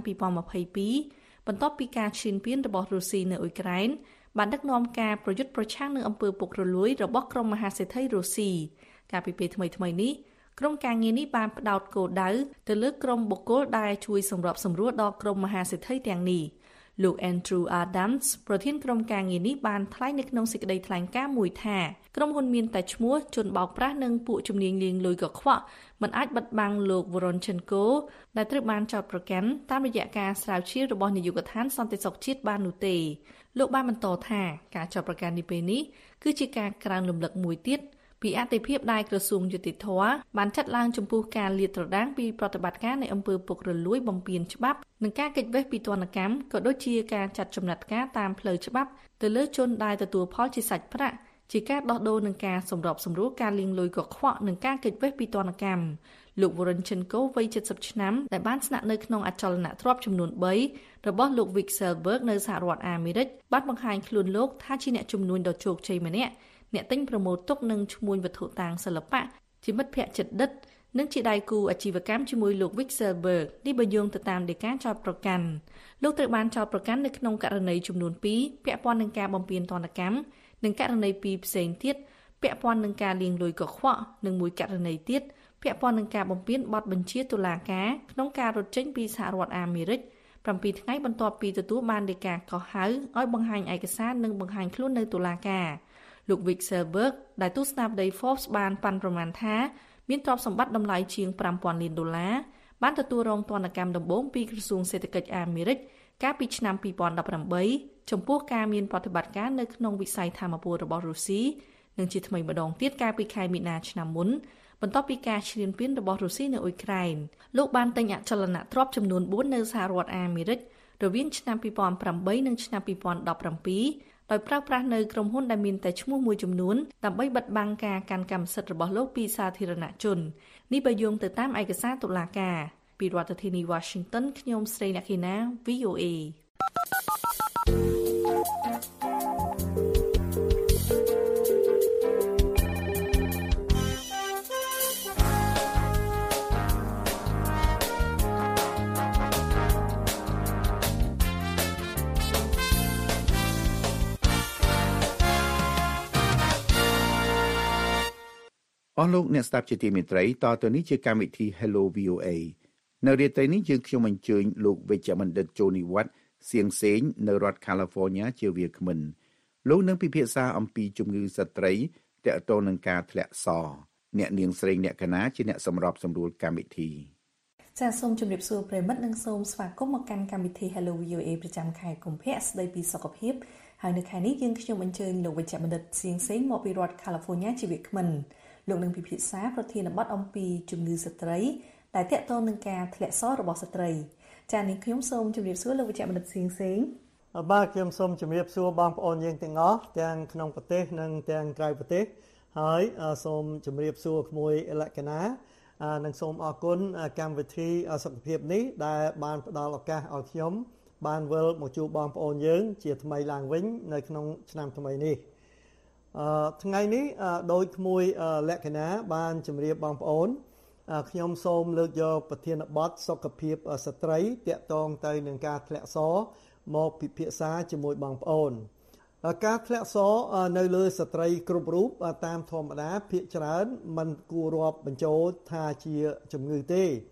2022បន្ទាប់ពីការឈានពានរបស់រុស្ស៊ីនៅអ៊ុយក្រែនបានដឹកនាំការប្រយុទ្ធប្រឆាំងនឹងអំពើពុករលួយរបស់ក្រុមមហាសេដ្ឋីរុស្ស៊ីកាលពីពេលថ្មីៗនេះក្រុមការងារនេះបានផ្ដោតគោលដៅទៅលើក្រុមបុគ្គលដែលជួយសម្របសម្រួលដល់ក្រុមមហាសេដ្ឋីទាំងនេះលោក Andrew Adams ប្រធានក្រុមការងារនេះបានថ្លែងនៅក្នុងសេចក្តីថ្លែងការណ៍មួយថាក្រុមហ៊ុនមានតែឈ្មោះជនបោកប្រាស់និងពួកជំនាញលាងលុយកខ្វក់មិនអាចបិទបាំងលោក Voronchenko ដែលត្រូវបានចោទប្រកាន់តាមរយៈការស្រាវជ្រាវរបស់នាយកដ្ឋានសន្តិសុខជាតិបាននោះទេលោកបានបន្តថាការចោទប្រកាន់នេះពេលនេះគឺជាការក្រើនរំលឹកមួយទៀតពីអតិភិបដែលក្រសួងយុតិធម៌បានចាត់ឡើងចំពោះការលាតត្រដាងពីប្រតិបត្តិការនៃអំពើពុករលួយបំពានច្បាប់និងការគេចវេះពីទណ្ឌកម្មក៏ដូចជាការចាត់ចំណាត់ការតាមផ្លូវច្បាប់ទៅលើជនដែលទទួលផលជាសាច់ប្រាក់ជាការដោះដូរនឹងការសម្របសម្រួលការលាងលុយកខ្វក់និងការគេចវេះពីទណ្ឌកម្មលោក Voronchenko វ័យ70ឆ្នាំដែលបានស្នាក់នៅក្នុងអចលនទ្រព្យចំនួន3របស់លោក Wieselberg នៅសហរដ្ឋអាមេរិកបានបង្ហាញខ្លួនលោកថាជាអ្នកជំនួញដ៏ជោគជ័យម្នាក់អ្នកទិញប្រម៉ូទទុកនិងឈ្មួញវត្ថុតាងសិល្បៈជាមិត្តភក្តិជិតដិតនិងជាដៃគូអាជីវកម្មជាមួយលោក Wieselberg នេះបើយោងទៅតាមដីកាចោទប្រកាន់លោកត្រូវបានចោទប្រកាន់នៅក្នុងករណីចំនួន2ពាក់ព័ន្ធនឹងការបំពានទណ្ឌកម្មនិងករណី2ផ្សេងទៀតពាក់ព័ន្ធនឹងការលាងលុយកខ្វក់និងមួយករណីទៀតពាក់ព័ន្ធនឹងការបំពានបទបញ្ជាតុលាការក្នុងការរត់ចេញពីសហរដ្ឋអាមេរិក7ថ្ងៃបន្ទាប់ពីទទួលបានដីកាកោះហៅឲ្យបង្ហាញឯកសារនិងបង្ហាញខ្លួននៅតុលាការលោក Wieselberg ដែលទស្សនាបតី Forbes បានប៉ាន់ប្រមាណថាមានទ្រព្យសម្បត្តិតម្លៃជាង$5,000 លានបានទទួលរងទណ្ឌកម្មដំបូងពីក្រសួងសេដ្ឋកិច្ចអាមេរិកកាលពីឆ្នាំ2018ចំពោះការមានប្រតិបត្តិការនៅក្នុងវិស័យថាមពលរបស់រុស្ស៊ីនិងជាថ្មីម្ដងទៀតកាលពីខែមីនាឆ្នាំមុនបន្ទាប់ពីការឈ្លានពានរបស់រុស្ស៊ីនៅអ៊ុយក្រែនលោកបានទិញអចលនទ្រព្យចំនួន4នៅសហរដ្ឋអាមេរិករវាងឆ្នាំ2008និងឆ្នាំ2017ដោយប្រើប្រាស់នៅក្រុមហ៊ុនដែលមានតែឈ្មោះមួយចំនួនដើម្បីបិទបាំងការកាន់កម្មសិទ្ធិរបស់លោកពីសាធារណជននេះបើយោងទៅតាមឯកសារតុលាការពីរដ្ឋធានី Washington ខ្ញុំស្រីអ្នកខេណា VOA អស់លោកអ្នកស្ដាប់ជាទីមេត្រីតទៅនេះជាកម្មវិធី Hello VOA នៅរាត្រីនេះយើងខ្ញុំអញ្ជើញលោកវេជ្ជបណ្ឌិត Johnny Watt សៀងសេងនៅរដ្ឋ California ជាវាគ្មិនលោកនឹងពិភាក្សាអំពីជំងឺស្ត្រីទាក់ទងនឹងការធ្លាក់សអ្នកនាងស្រីអ្នកកណាជាអ្នកសម្របសម្រួលកម្មវិធីចាសសូមជម្រាបសួរប្រិមិត្តនិងសូមស្វាគមន៍មកកាន់កម្មវិធី Hello VOA ប្រចាំខែកុម្ភៈស្ដីពីសុខភាពហើយនៅខែនេះយើងខ្ញុំអញ្ជើញលោកវេជ្ជបណ្ឌិតសៀងសេងមកពីរដ្ឋ California ជាវាគ្មិនលោកនឹងពិភាក្សាប្រធានបទអំពីជំងឺស្ត្រីដែលទាក់ទងនឹងការធ្លាក់សរបស់ស្ត្រីចា៎នេះខ្ញុំសូមជម្រាបសួរលោកវិជ្ជបណ្ឌិតសៀងសេងបាទខ្ញុំសូមជម្រាបសួរបងប្អូនយើងទាំងអស់ទាំងក្នុងប្រទេសនិងទាំងក្រៅប្រទេសហើយសូមជម្រាបសួរក្មួយលក្ខណៈនិងសូមអរគុណកម្មវិធីសុខភាពនេះដែលបានផ្ដល់ឱកាសឲ្យខ្ញុំបានវិលមកជួបបងប្អូនយើងជាថ្មីឡើងវិញនៅក្នុងឆ្នាំថ្មីនេះថ្ងៃនេះដោយក្មួយលក្ខណៈបានជម្រាបបងប្អូនខ្ញុំសូមលើកយកប្រធានបទសុខភាពស្ត្រីទាក់ទងទៅនឹងការធ្លាក់សមកពិភាក្សាជាមួយបងប្អូនការធ្លាក់សនៅលើស្ត្រីគ្រប់រូបតាមធម្មតាភាគច្រើនมันគួររាប់បញ្ចូលថាជាជំងឺទេ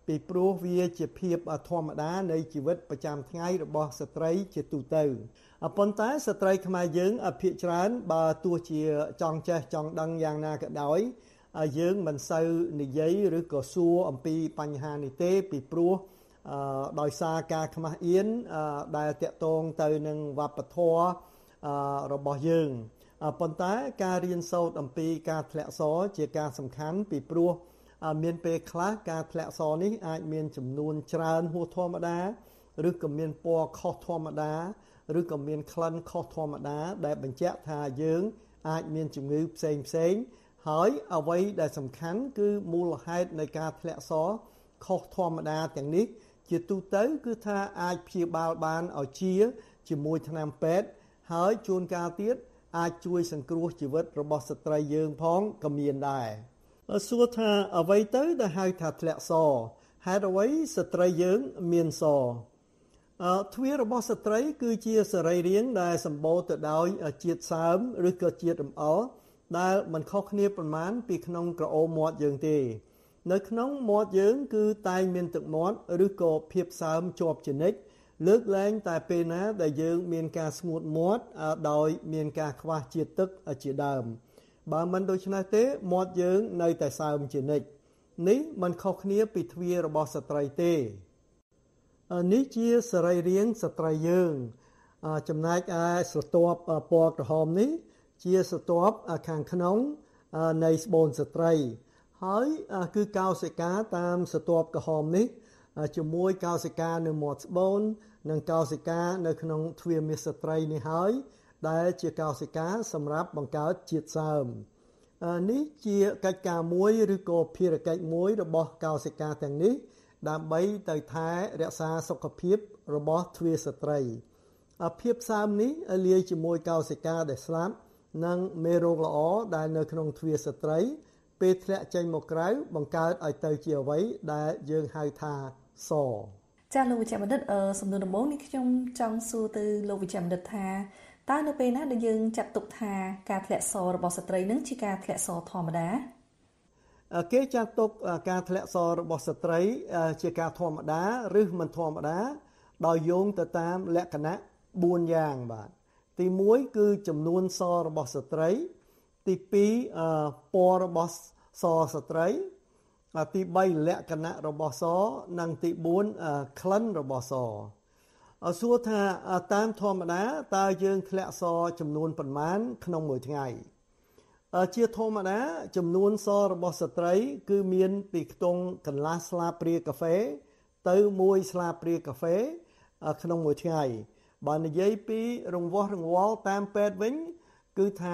ពីព្រោះវាជាភាពធម្មតានៃជីវិតប្រចាំថ្ងៃរបស់ស្ត្រីជាទូទៅប៉ុន្តែស្ត្រីខ្មែរយើងភាគច្រើនបើទោះជាចង់ចេះចង់ដឹងយ៉ាងណាក៏ដោយយើងមិនសូវនិយាយឬក៏សួរអំពីបញ្ហានេះទេពីព្រោះដោយសារការខ្មាស់អៀនដែលតាក់ទងទៅនឹងវប្បធម៌របស់យើងប៉ុន្តែការរៀនសូត្រអំពីការធ្លាក់សជាការសំខាន់ពីព្រោះមានពេលខ្លះការធ្លាក់សនេះអាចមានចំនួនច្រើនហួសធម្មតាឬក៏មានពណ៌ខុសធម្មតាឬក៏មានក្លិនខុសធម្មតាដែលបញ្ជាក់ថាយើងអាចមានជំងឺផ្សេងហើយអ្វីដែលសំខាន់គឺមូលហេតុនៃការធ្លាក់សខុសធម្មតាទាំងនេះជាទូទៅគឺថាអាចព្យាបាលបានឲ្យជាមួយថ្នាំពេទ្យហើយជួនកាលទៀតអាចជួយសង្គ្រោះជីវិតរបស់ស្ត្រីយើងផងក៏មានដែរសួរថាអ្វីទៅដែលហៅថាធ្លាក់សហេតុអ្វីស្ត្រីយើងមានសទ្វាររបស់ស្ត្រីគឺជាសរីរាង្គដែលសម្បូរទៅដោយជាតិសើមឬក៏ជាតិរំអិលដែលមិនខុសគ្នាប៉ុន្មានពីក្នុងក្រអូបមាត់យើងទេនៅក្នុងមាត់យើងគឺតែងមានទឹកមាត់ឬក៏ភាពសើមជាប់ជានិច្ចលើកលែងតែពេលណាដែលយើងមានការស្ងួតមាត់ដោយមានការខ្វះជាតិទឹកជាដើមបើមិនដូច្នេះទេមាត់យើងនៅតែសើមជានិច្ចនេះមិនខុសគ្នាពីទ្វាររបស់ស្ត្រីទេនេះជាសរីរាង្គស្ត្រីយើងចំណែកឯស្រទាប់ពណ៌ក្រហមនេះជាស្រទាប់ខាងក្នុងនៃស្បូនស្ត្រីហើយគឺកោសិកាតាមស្រទាប់ក្រហមនេះជាមួយកោសិកានៅមាត់ស្បូននិងកោសិកានៅក្នុងទ្វារមាសស្ត្រីនេះហើយដែលជាកោសិកាសម្រាប់បង្កើតជាតិសើមនេះជាកិច្ចការមួយឬក៏ភារកិច្ចមួយរបស់កោសិកាទាំងនេះដើម្បីទៅថែរក្សាសុខភាពរបស់ទ្វារស្ត្រីភាពសើមនេះលាយជាមួយកោសិកាដែលស្លាប់និងមេរោគល្អដែលនៅក្នុងទ្វារស្ត្រីពេលធ្លាក់ចេញមកក្រៅបង្កើតឲ្យទៅជាអ្វីដែលយើងហៅថាសចាលោកវិជ្ជបណ្ឌិតសំណួរដំបូងនេះខ្ញុំចង់សួរទៅលោកវិជ្ជបណ្ឌិតថាតើនៅពេលណាដែលយើងចាត់ទុកថាការធ្លាក់សរបស់ស្ត្រីនឹងជាការធ្លាក់សធម្មតាគេចាត់ទុកការធ្លាក់សរបស់ស្ត្រីជាការធម្មតាឬមិនធម្មតាដោយយោងទៅតាមលក្ខណៈ4យ៉ាងបាទទី1គឺចំនួនសរបស់ស្ត្រីទី2ពណ៌របស់សស្ត្រីទី3លក្ខណៈរបស់សនិងទី4ក្លិនរបស់សសួរថាតាមធម្មតាតើយើងធ្លាក់សចំនួនប៉ុន្មានក្នុងមួយថ្ងៃជាធម្មតាចំនួនសរបស់ស្ត្រីគឺមានពីខ្ទង់កន្លះស្លាបព្រាកាហ្វេទៅ1ស្លាបព្រាកាហ្វេក្នុងមួយថ្ងៃបើនិយាយពីរង្វាស់រង្វល់តាមពេទ្យវិញគឺថា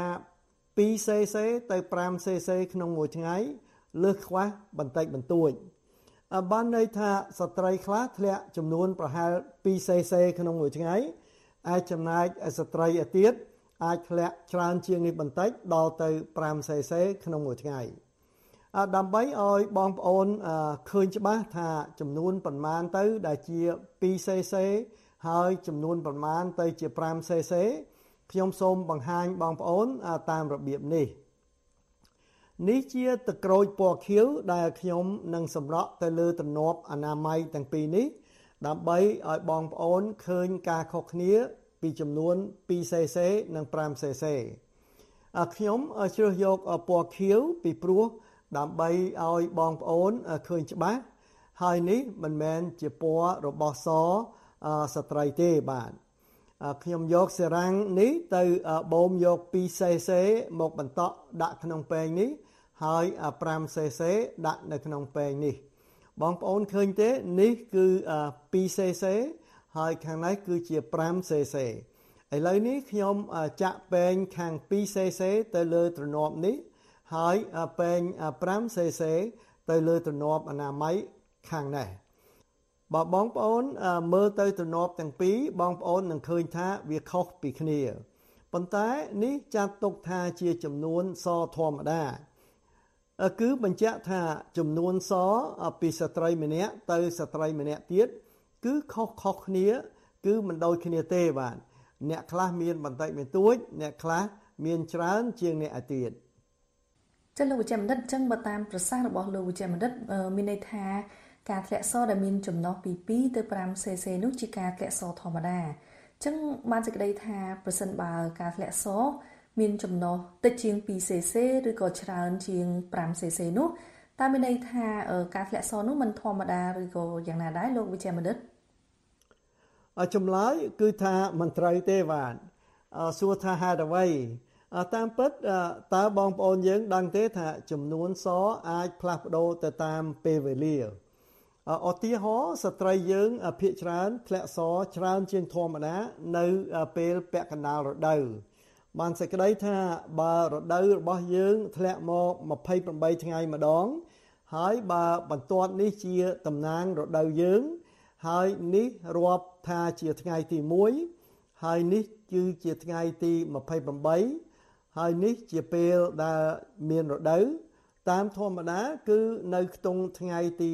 2 cc ទៅ 5 cc ក្នុងមួយថ្ងៃលើសខ្វះបន្តិចបន្តួចបានន័យថាស្ត្រីខ្លះធ្លាក់ចំនួនប្រហែល2 cc ក្នុងមួយថ្ងៃអាចចំណែកស្ត្រីទៀតអាចធ្លាក់ច្រើនជាងនេះបន្តិចដល់ទៅ5 cc ក្នុងមួយថ្ងៃដើម្បីឲ្យបងប្អូនឃើញច្បាស់ថាចំនួនប៉ុន្មានទៅដែលជា2 cc ហើយចំនួនប៉ុន្មានទៅជា5 cc ខ្ញុំសូមបង្ហាញបងប្អូនតាមរបៀបនេះជាទឹកក្រូចពណ៌ខៀវដែលខ្ញុំនឹងសម្រក់ទៅលើទំនាប់អនាម័យទាំងពីរនេះដើម្បីឲ្យបងប្អូនឃើញការខុសគ្នាពីចំនួន2 cc និង5 cc ខ្ញុំជ្រើសយកពណ៌ខៀវពីព្រោះដើម្បីឲ្យបងប្អូនឃើញច្បាស់ហើយនេះមិនមែនជាពណ៌របស់សស្ត្រីទេបាទខ្ញុំយកសេរ៉ាំងនេះទៅបូមយក2 cc មកបន្តក់ដាក់ក្នុងពែងនេះហើយ5 cc ដាក់នៅក្នុងពែងនេះបងប្អូនឃើញទេនេះគឺ2 cc ហើយខាងនេះគឺជា5 cc ឥឡូវនេះខ្ញុំចាក់ពែងខាង2 cc ទៅលើទ្រនាប់នេះហើយពែង5 cc ទៅលើទ្រនាប់អនាម័យខាងនេះបើបងប្អូនមើលទៅទ្រនាប់ទាំងពីរបងប្អូននឹងឃើញថាវាខុសពីគ្នាប៉ុន្តែនេះចាត់ទុកថាជាចំនួនសធម្មតាគឺបញ្ជាក់ថាចំនួនសពីស្ត្រីម្នាក់ទៅស្ត្រីម្នាក់ទៀតគឺខុសគ្នាគឺមិនដូចគ្នាទេបាទអ្នកខ្លះមានបន្តិចបន្តួចអ្នកខ្លះមានច្រើនជាងអ្នកទៀតចុះលោកវិជ្ជបណ្ឌិតចឹងបើតាមប្រសាសន៍របស់លោកវិជ្ជបណ្ឌិតមានន័យថាការធ្លាក់សដែលមានចំណុះពី2ទៅ5 cc នោះជាការធ្លាក់សធម្មតាអញ្ចឹងបានសេចក្តីថាប្រសិនបើការធ្លាក់សមានចំណុះតិចជាង2 cc ឬក៏ច្រើនជាង5 cc នោះតើមានន័យថាការធ្លាក់សនោះមិនធម្មតាឬក៏យ៉ាងណាដែរលោកវិជ្ជបណ្ឌិតចម្លើយគឺថាមិនត្រូវទេបាទសួរថាហេតុអ្វីតាមពិតតើបងប្អូនយើងដឹងទេថាចំនួនសអាចផ្លាស់ប្ដូរទៅតាមពេលវេលាឧទាហរណ៍ស្ត្រីយើងភាគច្រើនធ្លាក់សច្រើនជាងធម្មតានៅពេលពាក់កណ្ដាលរដូវបានសេចក្តីថាបើរដូវរបស់យើងធ្លាក់មក28ថ្ងៃម្ដងហើយបើបន្ទាត់នេះជាតំណាងរដូវយើងហើយនេះរាប់ថាជាថ្ងៃទី1ហើយនេះគឺជាថ្ងៃទី28ហើយនេះជាពេលដែលមានរដូវតាមធម្មតាគឺនៅខ្ទង់ថ្ងៃទី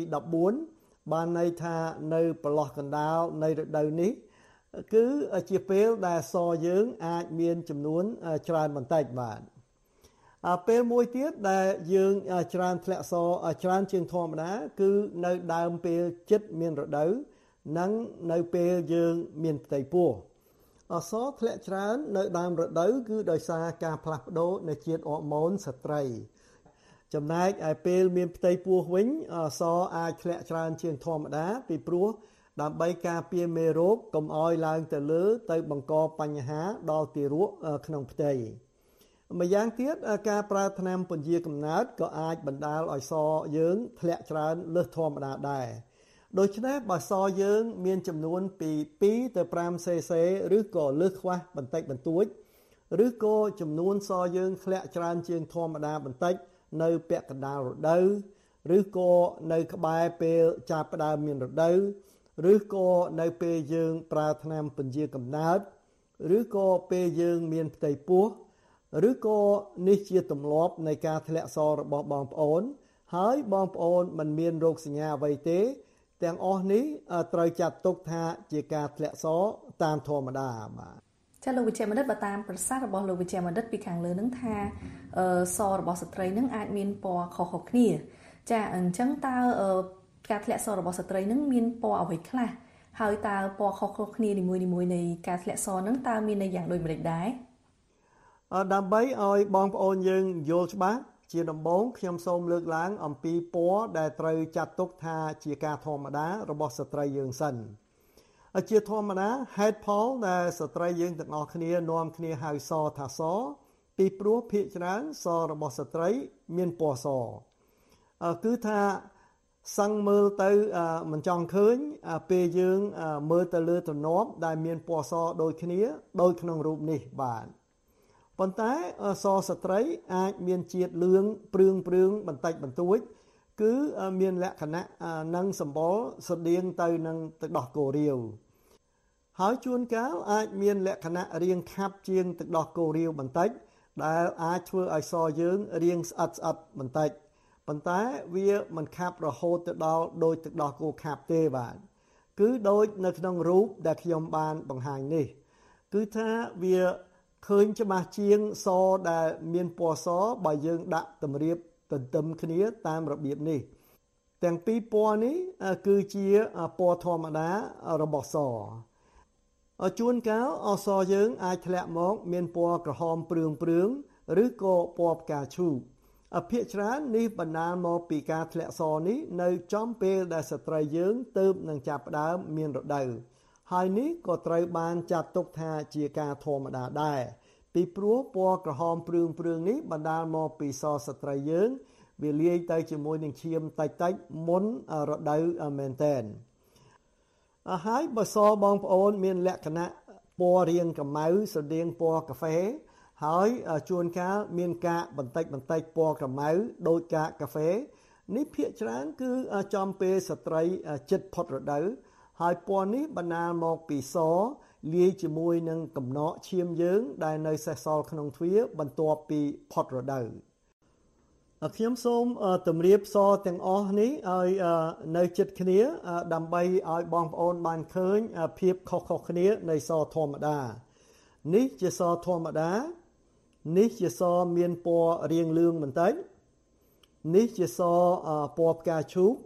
14បានន័យថានៅប្រឡោះកណ្ដាលនៃរដូវនេះគឺជាពេលដែលសយើងអាចមានចំនួនច្រើនបន្តិចបាទពេលមួយទៀតដែលយើងច្រើនធ្លាក់សច្រើនជាងធម្មតាគឺនៅដើមពេលចិត្តមានរដូវនិងនៅពេលយើងមានផ្ទៃពោះសធ្លាក់ច្រើននៅដើមរដូវគឺដោយសារការផ្លាស់ប្ដូរនៃជាតិអរម៉ូនស្ត្រីចំណែកឯពេលមានផ្ទៃពោះវិញសអាចធ្លាក់ច្រើនជាងធម្មតាពីព្រោះដើម្បីការពារមេរោគកុំឲ្យឡើងទៅលើទៅបង្កបញ្ហាដល់ទារកក្នុងផ្ទៃម្យ៉ាងទៀតការប្រើថ្នាំពន្យាកំណើតក៏អាចបណ្ដាលឲ្យសយើងធ្លាក់ច្រើនលើសធម្មតាដែរដូច្នេះបើសយើងមានចំនួនពី2ទៅ5 cc ឬក៏លើសខ្វះបន្តិចបន្តួចឬក៏ចំនួនសយើងធ្លាក់ច្រើនជាងធម្មតាបន្តិចនៅពាក់កណ្ដាលរដូវឬក៏នៅក្បែរពេលចាប់ផ្ដើមមានរដូវឬក៏នៅពេលយើងប្រើថ្នាំពន្យាកំណើតឬក៏ពេលយើងមានផ្ទៃពោះឬក៏នេះជាទម្លាប់នៃការធ្លាក់សរបស់បងប្អូនហើយបងប្អូនមិនមានរោគសញ្ញាអ្វីទេទាំងអស់នេះត្រូវចាត់ទុកថាជាការធ្លាក់សតាមធម្មតាបាទចាលោកវិជ្ជបណ្ឌិតបើតាមប្រសាសន៍របស់លោកវិជ្ជបណ្ឌិតពីខាងលើនឹងថាសរបស់ស្ត្រីនឹងអាចមានពណ៌ខុសៗគ្នាចាអញ្ចឹងតើការធ្លាក់សរបស់ស្ត្រីនឹងមានពណ៌អ្វីខ្លះហើយតើពណ៌ខុសៗគ្នានីមួយៗនៃការធ្លាក់សនឹងតើមានន័យយ៉ាងដូចម្តេចដែរដើម្បីឲ្យបងប្អូនយើងយល់ច្បាស់ជាដំបូងខ្ញុំសូមលើកឡើងអំពីពណ៌ដែលត្រូវចាត់ទុកថាជាការធម្មតារបស់ស្ត្រីយើងសិនជាធម្មតាហេតុផលដែលស្ត្រីយើងទាំងអស់គ្នានាំគ្នាហៅសថាសពីព្រោះភាគច្រើនសរបស់ស្ត្រីមានពណ៌សគឺថាសឹងមើលទៅមិនចង់ឃើញពេលយើងមើលទៅលើទ្រនាប់ដែលមានពណ៌សដូចគ្នាដូចក្នុងរូបនេះបាទប៉ុន្តែសស្ត្រីអាចមានជាតិលឿងព្រឿងបន្តិចបន្តួចគឺមានលក្ខណៈនិងសម្បុរស្រដៀងទៅនឹងទឹកដោះគោរាវហើយជួនកាលអាចមានលក្ខណៈរាងខាប់ជាងទឹកដោះគោរាវបន្តិចដែលអាចធ្វើឲ្យសយើងរាងស្អិតបន្តិចប៉ុន្តែវាមិនខាប់រហូតទៅដល់ដូចទឹកដោះគោខាប់ទេបាទគឺដូចនៅក្នុងរូបដែលខ្ញុំបានបង្ហាញនេះគឺថាវាឃើញច្បាស់ជាងសដែលមានពណ៌សបើយើងដាក់តម្រៀបទន្ទឹមគ្នាតាមរបៀបនេះទាំងពីរពណ៌នេះគឺជាពណ៌ធម្មតារបស់សជួនកាលអសយើងអាចធ្លាក់មកមានពណ៌ក្រហមព្រឿងឬក៏ពណ៌ផ្កាឈូកភាគច្រើននេះបណ្ដាលមកពីការធ្លាក់សនេះនៅចំពេលដែលស្ត្រីយើងទើបនឹងចាប់ផ្ដើមមានរដូវហើយនេះក៏ត្រូវបានចាត់ទុកថាជាការធម្មតាដែរពីព្រោះពណ៌ក្រហមព្រឿងនេះបណ្ដាលមកពីសស្ត្រីយើងវាលាយទៅជាមួយនឹងឈាមតិចមុនរដូវមែនតែនហើយបើសបងប្អូនមានលក្ខណៈពណ៌រាងកម្ៅស្រដៀងពណ៌កាហ្វេហើយជួនកាលមានកាកបន្តិចពណ៌កម្ៅដូចកាកកាហ្វេនេះភាគច្រើនគឺចំពេលស្ត្រីជិតផុតរដូវហើយពណ៌នេះបណ្ដាលមកពីសលាយជាមួយនឹងកំណកឈាមយើងដែលនៅសេសសល់ក្នុងទ្វារបន្ទាប់ពីផុតរដូវខ្ញុំសូមតម្រៀបសទាំងអស់នេះឲ្យនៅជិតគ្នាដើម្បីឲ្យបងប្អូនបានឃើញភាពខុសៗគ្នានៃសធម្មតានេះជាសធម្មតានេះជាសមានពណ៌រាងលឿងបន្តិចនេះជាសពណ៌ផ្កាឈូក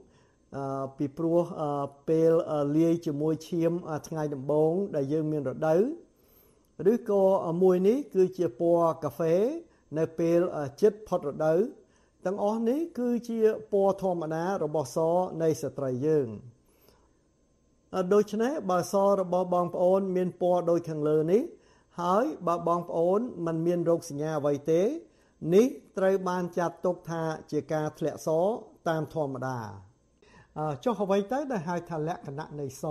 ពីព្រោះពេលលាយជាមួយឈាមថ្ងៃដំបូងដែលយើងមានរដូវឬក៏មួយនេះគឺជាពណ៌កាហ្វេនៅពេលជិតផុតរដូវទាំងអស់នេះគឺជាពណ៌ធម្មតារបស់សនៃស្ត្រីយើងដូច្នេះបើសរបស់បងប្អូនមានពណ៌ដូចខាងលើនេះហើយបើបងប្អូនមិនមានរោគសញ្ញាអ្វីទេនេះត្រូវបានចាត់ទុកថាជាការធ្លាក់សតាមធម្មតាចុះអ្វីទៅដែលហៅថាលក្ខណៈនៃស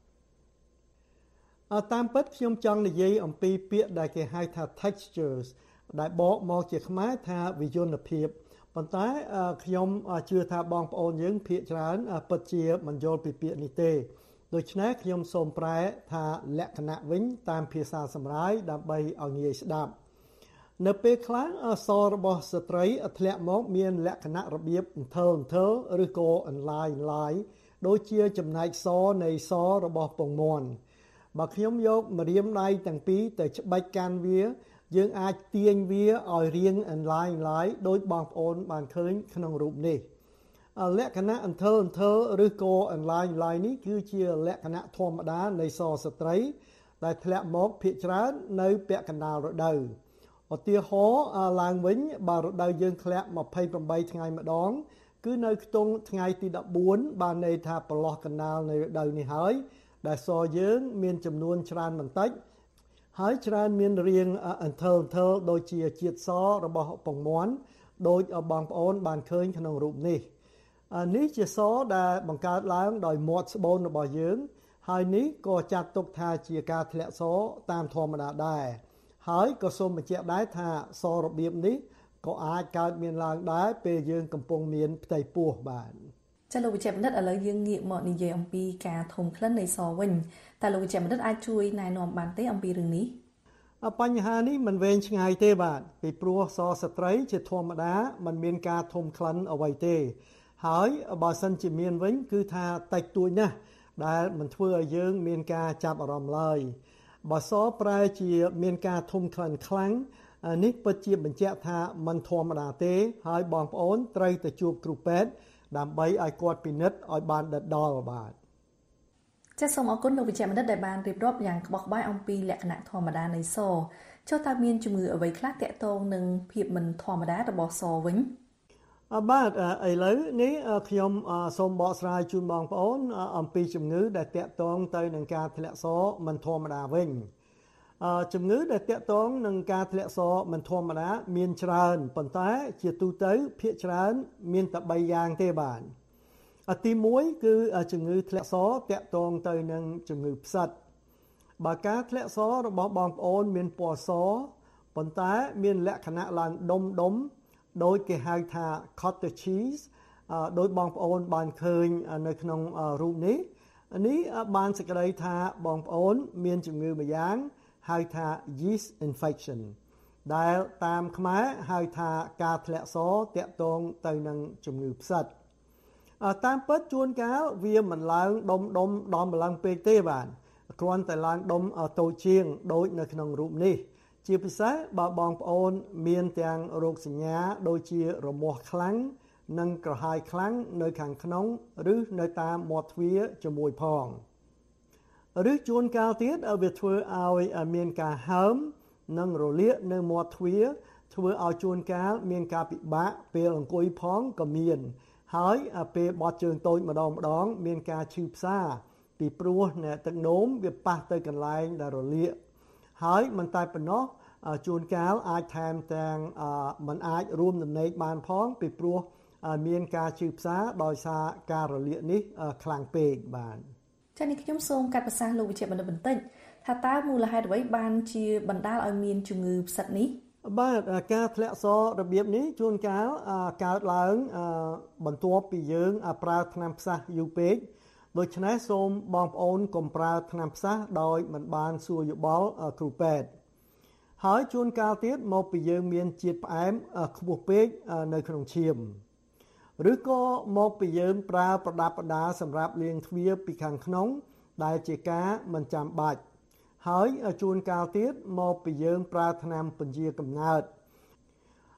តាមពិតខ្ញុំចង់និយាយអំពីពាក្យដែលគេហៅថា textures ដែលបកមកជាខ្មែរថាវិយន្តភាពប៉ុន្តែខ្ញុំជឿថាបងប្អូនយើងភាគច្រើនពិតជាមិនយល់ពីពាក្យនេះទេដូច្នេះខ្ញុំសូមប្រែថាលក្ខណៈវិញតាមភាសាសម្រាយដើម្បីឲ្យងាយស្ដាប់នៅពេលខ្លះសរបស់ស្ត្រីធ្លាក់មកមានលក្ខណៈរបៀបអន្ទើឬក៏អន្លាយដូចជាចំណែកសនៃសរបស់ពងមាន់បើខ្ញុំយកម្រាមដៃទាំងពីរទៅច្បិចកាន់វាយើងអាចទាញវាឲ្យរាងអន្លាយដោយបងប្អូនបានឃើញក្នុងរូបនេះលក្ខណៈអន្ទើឬក៏អន្លាយនេះគឺជាលក្ខណៈធម្មតានៃសស្ត្រីដែលធ្លាក់មកភាគច្រើននៅពាក់កណ្ដាលរដូវឧទាហរណ៍ឡើងវិញបើរដូវយើងធ្លាក់28ថ្ងៃម្ដងគឺនៅខ្ទង់ថ្ងៃទី14បានន័យថាប្រឡោះកណ្ដាលនៃរដូវនេះហើយដែលសយើងមានចំនួនច្រើនបន្តិចហើយច្រើនមានរាងអន្ទើដូចជាជាតិសរបស់ពងមាន់ដោយបងប្អូនបានឃើញក្នុងរូបនេះនេះជាសដែលបង្កើតឡើងដោយមាត់ស្បូនរបស់យើងហើយនេះក៏ចាត់ទុកថាជាការធ្លាក់សតាមធម្មតាដែរហើយក៏សូមបញ្ជាក់ដែរថាសរបៀបនេះក៏អាចកើតមានឡើងដែរពេលយើងកំពុងមានផ្ទៃពោះបាទចាលោកវិជ្ជបណ្ឌិតឥឡូវយើងងាកមកនិយាយអំពីការធំក្លិននៃសវិញតើលោកវិជ្ជបណ្ឌិតអាចជួយណែនាំបានទេអំពីរឿងនេះបញ្ហានេះមិនវែងឆ្ងាយទេបាទពីព្រោះសស្ត្រីជាធម្មតាមិនមានការធំក្លិនអ្វីទេហើយបើសិនជាមានវិញគឺថាតិចតួចណាស់ដែលមិនធ្វើឲ្យយើងមានការចាប់អារម្មណ៍ឡើយបើសប្រែជាមានការធំក្លិនខ្លាំងនេះពិតជាបញ្ជាក់ថាមិនធម្មតាទេហើយបងប្អូនត្រូវទៅជួបគ្រូពេទ្យដើម្បីឲ្យគាត់ពិនិត្យឲ្យបានដិតដល់បាទចាសសូមអរគុណលោកវិជ្ជបណ្ឌិតដែលបានរៀបរាប់យ៉ាងក្បោះក្បាយអំពីលក្ខណៈធម្មតានៃសចុះតើមានជំងឺអ្វីខ្លះទាក់ទងនឹងភាពមិនធម្មតារបស់សវិញបាទឥឡូវនេះខ្ញុំសូមបកស្រាយជូនបងប្អូនអំពីជំងឺដែលទាក់ទងទៅនឹងការធ្លាក់សមិនធម្មតាវិញជំងឺដែលទាក់ទងនឹងការធ្លាក់សមិនធម្មតាមានច្រើនប៉ុន្តែជាទូទៅភាគច្រើនមានតែ3យ៉ាងទេបាទទី1គឺជំងឺធ្លាក់សទាក់ទងទៅនឹងជំងឺផ្សិតបើការធ្លាក់សរបស់បងប្អូនមានពណ៌សប៉ុន្តែមានលក្ខណៈឡើងដុំដោយគេហៅថា cottage cheese ដោយបងប្អូនបានឃើញនៅក្នុងរូបនេះបានសេចក្តីថាបងប្អូនមានជំងឺមួយយ៉ាងហៅថា yeast infection ដែលតាមខ្មែរហៅថាការធ្លាក់សទាក់ទងទៅនឹងជំងឺផ្សិតតាមពិតជួនកាលវាមិនឡើងដុំដំឡើងពេកទេបាទគ្រាន់តែឡើងដុំតូចជាងដូចនៅក្នុងរូបនេះជាពិសេសបើបងប្អូនមានទាំងរោគសញ្ញាដូចជារមាស់ខ្លាំងនិងក្រហាយខ្លាំងនៅខាងក្នុងឬនៅតាមមាត់ទ្វារជាមួយផងឬជួនកាលទៀតវាធ្វើឲ្យមានការហើមនិងរលាកនៅមាត់ទ្វារធ្វើឲ្យជួនកាលមានការពិបាកពេលអង្គុយផងក៏មានហើយពេលបត់ជើងតូចម្ដងមានការឈឺផ្សាពីព្រោះទឹកនោមវាប៉ះទៅកន្លែងដែលរលាកហើយមិនតែប៉ុណ្ណោះជួនកាលអាចថែមទាំងមិនអាចរួមដំណេកបានផងពីព្រោះមានការឈឺផ្សាដោយសារការរលាកនេះខ្លាំងពេកបាទចា៎នេះខ្ញុំសូមកាត់ប្រសាសន៍លោកវិជ្ជបណ្ឌិតបន្តិចថាតើមូលហេតុអ្វីបានជាបណ្ដាលឲ្យមានជំងឺផ្សិតនេះបាទការធ្លាក់សរបៀបនេះជួនកាលកើតឡើងបន្ទាប់ពីយើងប្រើថ្នាំផ្សះយូរពេកដូច្នេះសូមបងប្អូនកុំប្រើថ្នាំផ្សះដោយមិនបានសួរយោបល់គ្រូពេទ្យហើយជួនកាលទៀតមកពីយើងមានជាតិផ្អែមខ្ពស់ពេកនៅក្នុងឈាមឬក៏មកពីយើងប្រើប្រដាប់ប្រដាសម្រាប់លាងទ្វារពីខាងក្នុងដែលជាការមិនចាំបាច់ហើយជួនកាលទៀតមកពីយើងប្រើថ្នាំពន្យាកំណើត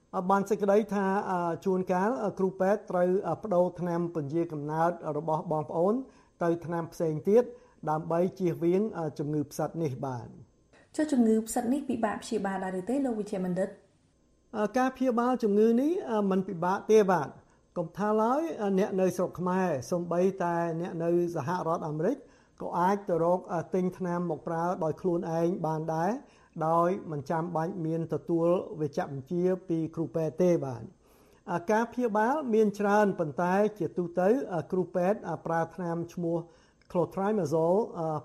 បានសេចក្តីថាជួនកាលគ្រូពេទ្យត្រូវបដូរថ្នាំពន្យាកំណើតរបស់បងប្អូនទៅថ្នាំផ្សេងទៀតដើម្បីជៀសវាងជំងឺផ្សិតនេះបាទចុះជំងឺផ្សិតនេះពិបាកព្យាបាលដែរឬទេលោកវិជ្ជបណ្ឌិតការព្យាបាលជំងឺនេះមិនពិបាកទេបាទកុំថាឡើយអ្នកនៅស្រុកខ្មែរសូម្បីតែអ្នកនៅសហរដ្ឋអាមេរិកក៏អាចទៅរកទិញថ្នាំមកប្រើដោយខ្លួនឯងបានដែរដោយមិនចាំបាច់មានទទួលវេជ្ជបញ្ជាពីគ្រូពេទ្យទេបាទការព្យាបាលមានច្រើនប៉ុន្តែជាទូទៅគ្រូពេទ្យប្រើថ្នាំឈ្មោះ Clotrimazole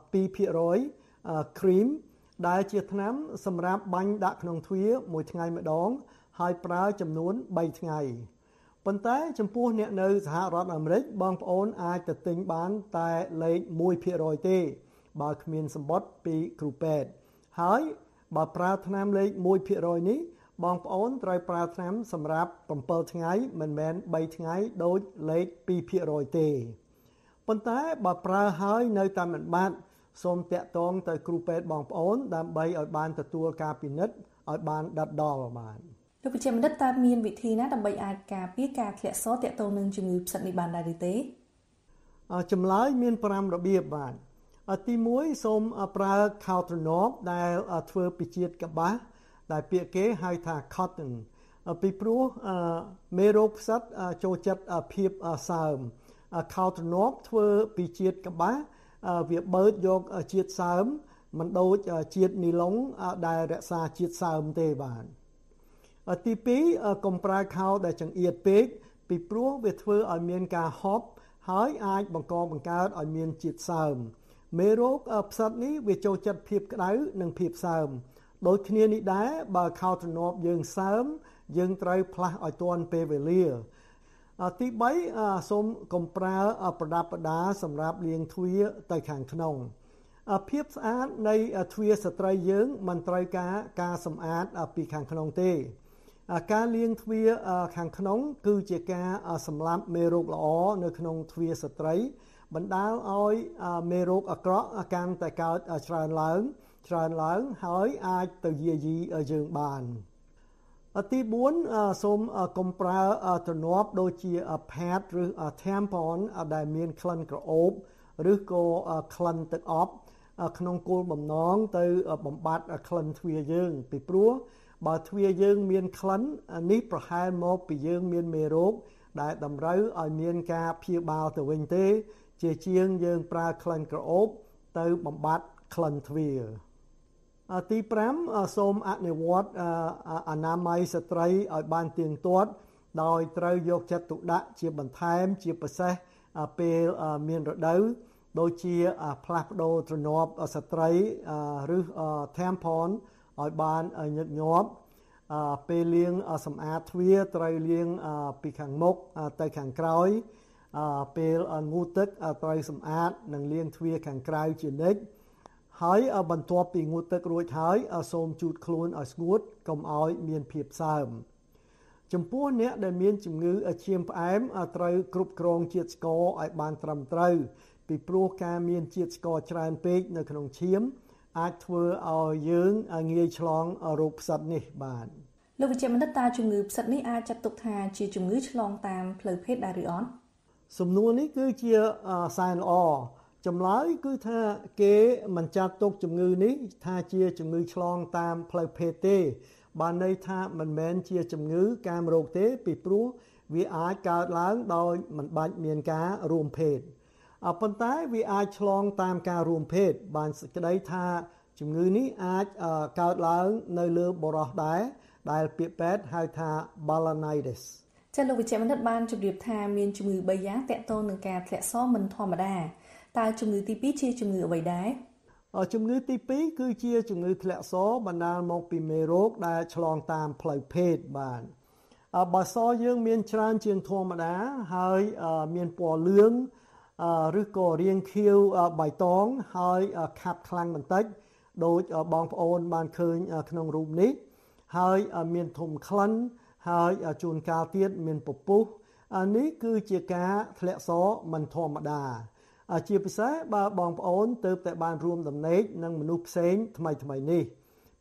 2% cream ដែលជាថ្នាំសម្រាប់បាញ់ដាក់ក្នុងទ្វារមួយថ្ងៃម្ដងហើយប្រើចំនួន3ថ្ងៃប៉ុន្តែចំពោះអ្នកនៅសហរដ្ឋអាមេរិកបងប្អូនអាចទៅទិញបានតែលេខ 1% ទេបើគ្មានសម្បត្តិពីគ្រូពេទ្យហើយបើប្រើថ្នាំលេខ 1% នេះបងប្អូនត្រូវប្រើថ្នាំសម្រាប់7ថ្ងៃមិនមែន3ថ្ងៃដូចលេខ 2% ទេប៉ុន្តែបើប្រើហើយនៅតែមិនបានសូមតាក់ទងទៅគ្រូពេទ្យបងប្អូនដើម្បីឲ្យបានទទួលការពិនិត្យឲ្យបានដិតដល់បានលោកវិជ្ជបណ្ឌិតតើមានវិធីណាដើម្បីអាចការពារការធ្លាក់សទាក់ទងនឹងជំងឺផ្សិតនេះបានដែរឬទេចម្លើយមាន5របៀបបាទទី1សូមប្រើ Caltrate ដែលធ្វើពីជាតិកប្បាសដែលពាក្យគេហៅថា cotton ពីព្រោះមេរោគផ្សិតចូលចិត្តភាពសើម Caltrate ធ្វើពីជាតិកប្បាសវាបឺតយកជាតិសើមមិនដូចជាតិនីឡុងដែលរក្សាជាតិសើមទេបាទទី2កុំប្រើខោដែលចង្អៀតពេកពីព្រោះវាធ្វើឲ្យមានការហប់ហើយអាចបង្កបង្កើតឲ្យមានជាតិសើមមេរោគផ្សិតនេះវាចូលចិត្តភាពក្តៅនិងភាពសើមដូចគ្នានេះដែរបើខោទ្រនាប់យើងសើមយើងត្រូវផ្លាស់ឲ្យទាន់ពេលវេលាទី3សូមកុំប្រើប្រដាប់ប្រដាសម្រាប់លាងទ្វារទៅខាងក្នុងភាពស្អាតនៃទ្វារស្ត្រីយើងមិនត្រូវការសម្អាតពីខាងក្នុងទេការលាងទ្វារខាងក្នុងគឺជាការសម្លាប់មេរោគល្អនៅក្នុងទ្វារស្ត្រីបណ្ដាលឲ្យមេរោគអាក្រក់កាន់តែកើតច្រើនឡើងហើយអាចទៅយាយីយើងបានទី4សូមកុំប្រើទ្រនាប់ដូចជា pad ឬ tampon ដែលមានក្លិនក្រអូបឬក៏ក្លិនទឹកអប់ក្នុងគោលបំណងទៅបំបត្តិក្លិនទ្វារយើងពីព្រោះបើទ្វារយើងមានក្លិននេះប្រហែលមកពីយើងមានមេរោគដែលតម្រូវឲ្យមានការព្យាបាលទៅវិញទេជាជាងយើងប្រើក្លិនក្រអូបទៅបំបត្តិក្លិនទ្វារទី5សូមអនុវត្តអនាម័យស្ត្រីឲ្យបានទៀងទាត់ដោយត្រូវយកចិត្តទុកដាក់ជាបន្ថែមជាពិសេសពេលមានរដូវដូចជាផ្លាស់ប្ដូរទ្រនាប់ស្ត្រីឬ tampon ឲ្យបានញឹកញាប់ពេលលាងសម្អាតទ្វារត្រូវលាងពីខាងមុខទៅខាងក្រោយពេលងូតទឹកត្រូវសម្អាតនិងលាងទ្វារខាងក្រៅជានិច្ចហើយបន្ទាប់ពីងូតទឹករួចហើយសូមជូតខ្លួនឲ្យស្ងួតកុំឲ្យមានភាពសើមចំពោះអ្នកដែលមានជំងឺឈាមផ្អែមត្រូវគ្រប់គ្រងជាតិស្ករឲ្យបានត្រឹមត្រូវពីព្រោះការមានជាតិស្ករច្រើនពេកនៅក្នុងឈាមអាចធ្វើឲ្យយើងងាយឆ្លងរោគផ្សិតនេះបានលោកវិជ្ជបណ្ឌិតតើជំងឺផ្សិតនេះអាចចាត់ទុកថាជាជំងឺឆ្លងតាមផ្លូវភេទដែរឬអត់សំណួរនេះគឺជាសែនល្អចម្លើយគឺថាគេមិនចាត់ទុកជំងឺនេះថាជាជំងឺឆ្លងតាមផ្លូវភេទទេបានន័យថាមិនមែនជាជំងឺកាមរោគទេពីព្រោះវាអាចកើតឡើងដោយមិនបាច់មានការរួមភេទប៉ុន្តែវាអាចឆ្លងតាមការរួមភេទបានសេចក្តីថាជំងឺនេះអាចកើតឡើងនៅលើបុរសដែរដែលពាក្យពេទ្យហៅថា balanitis ចា៎លោកវិជ្ជបណ្ឌិតបានជម្រាបថាមានជំងឺ3យ៉ាងទាក់ទងនឹងការធ្លាក់សមិនធម្មតាតើជំងឺទី2ជាជំងឺអ្វីដែរជំងឺទី2គឺជាជំងឺធ្លាក់សបណ្ដាលមកពីមេរោគដែលឆ្លងតាមផ្លូវភេទបាទបើសយើងមានច្រើនជាងធម្មតាហើយមានពណ៌លឿងឬក៏រាងខៀវបៃតងហើយខាប់ខ្លាំងបន្តិចដូចបងប្អូនបានឃើញក្នុងរូបនេះហើយមានធំក្លិនហើយជួនកាលទៀតមានពពុះនេះគឺជាការធ្លាក់សមិនធម្មតាជាពិសេសបើបងប្អូនទើបតែបានរួមដំណេកនឹងមនុស្សផ្សេងថ្មីនេះ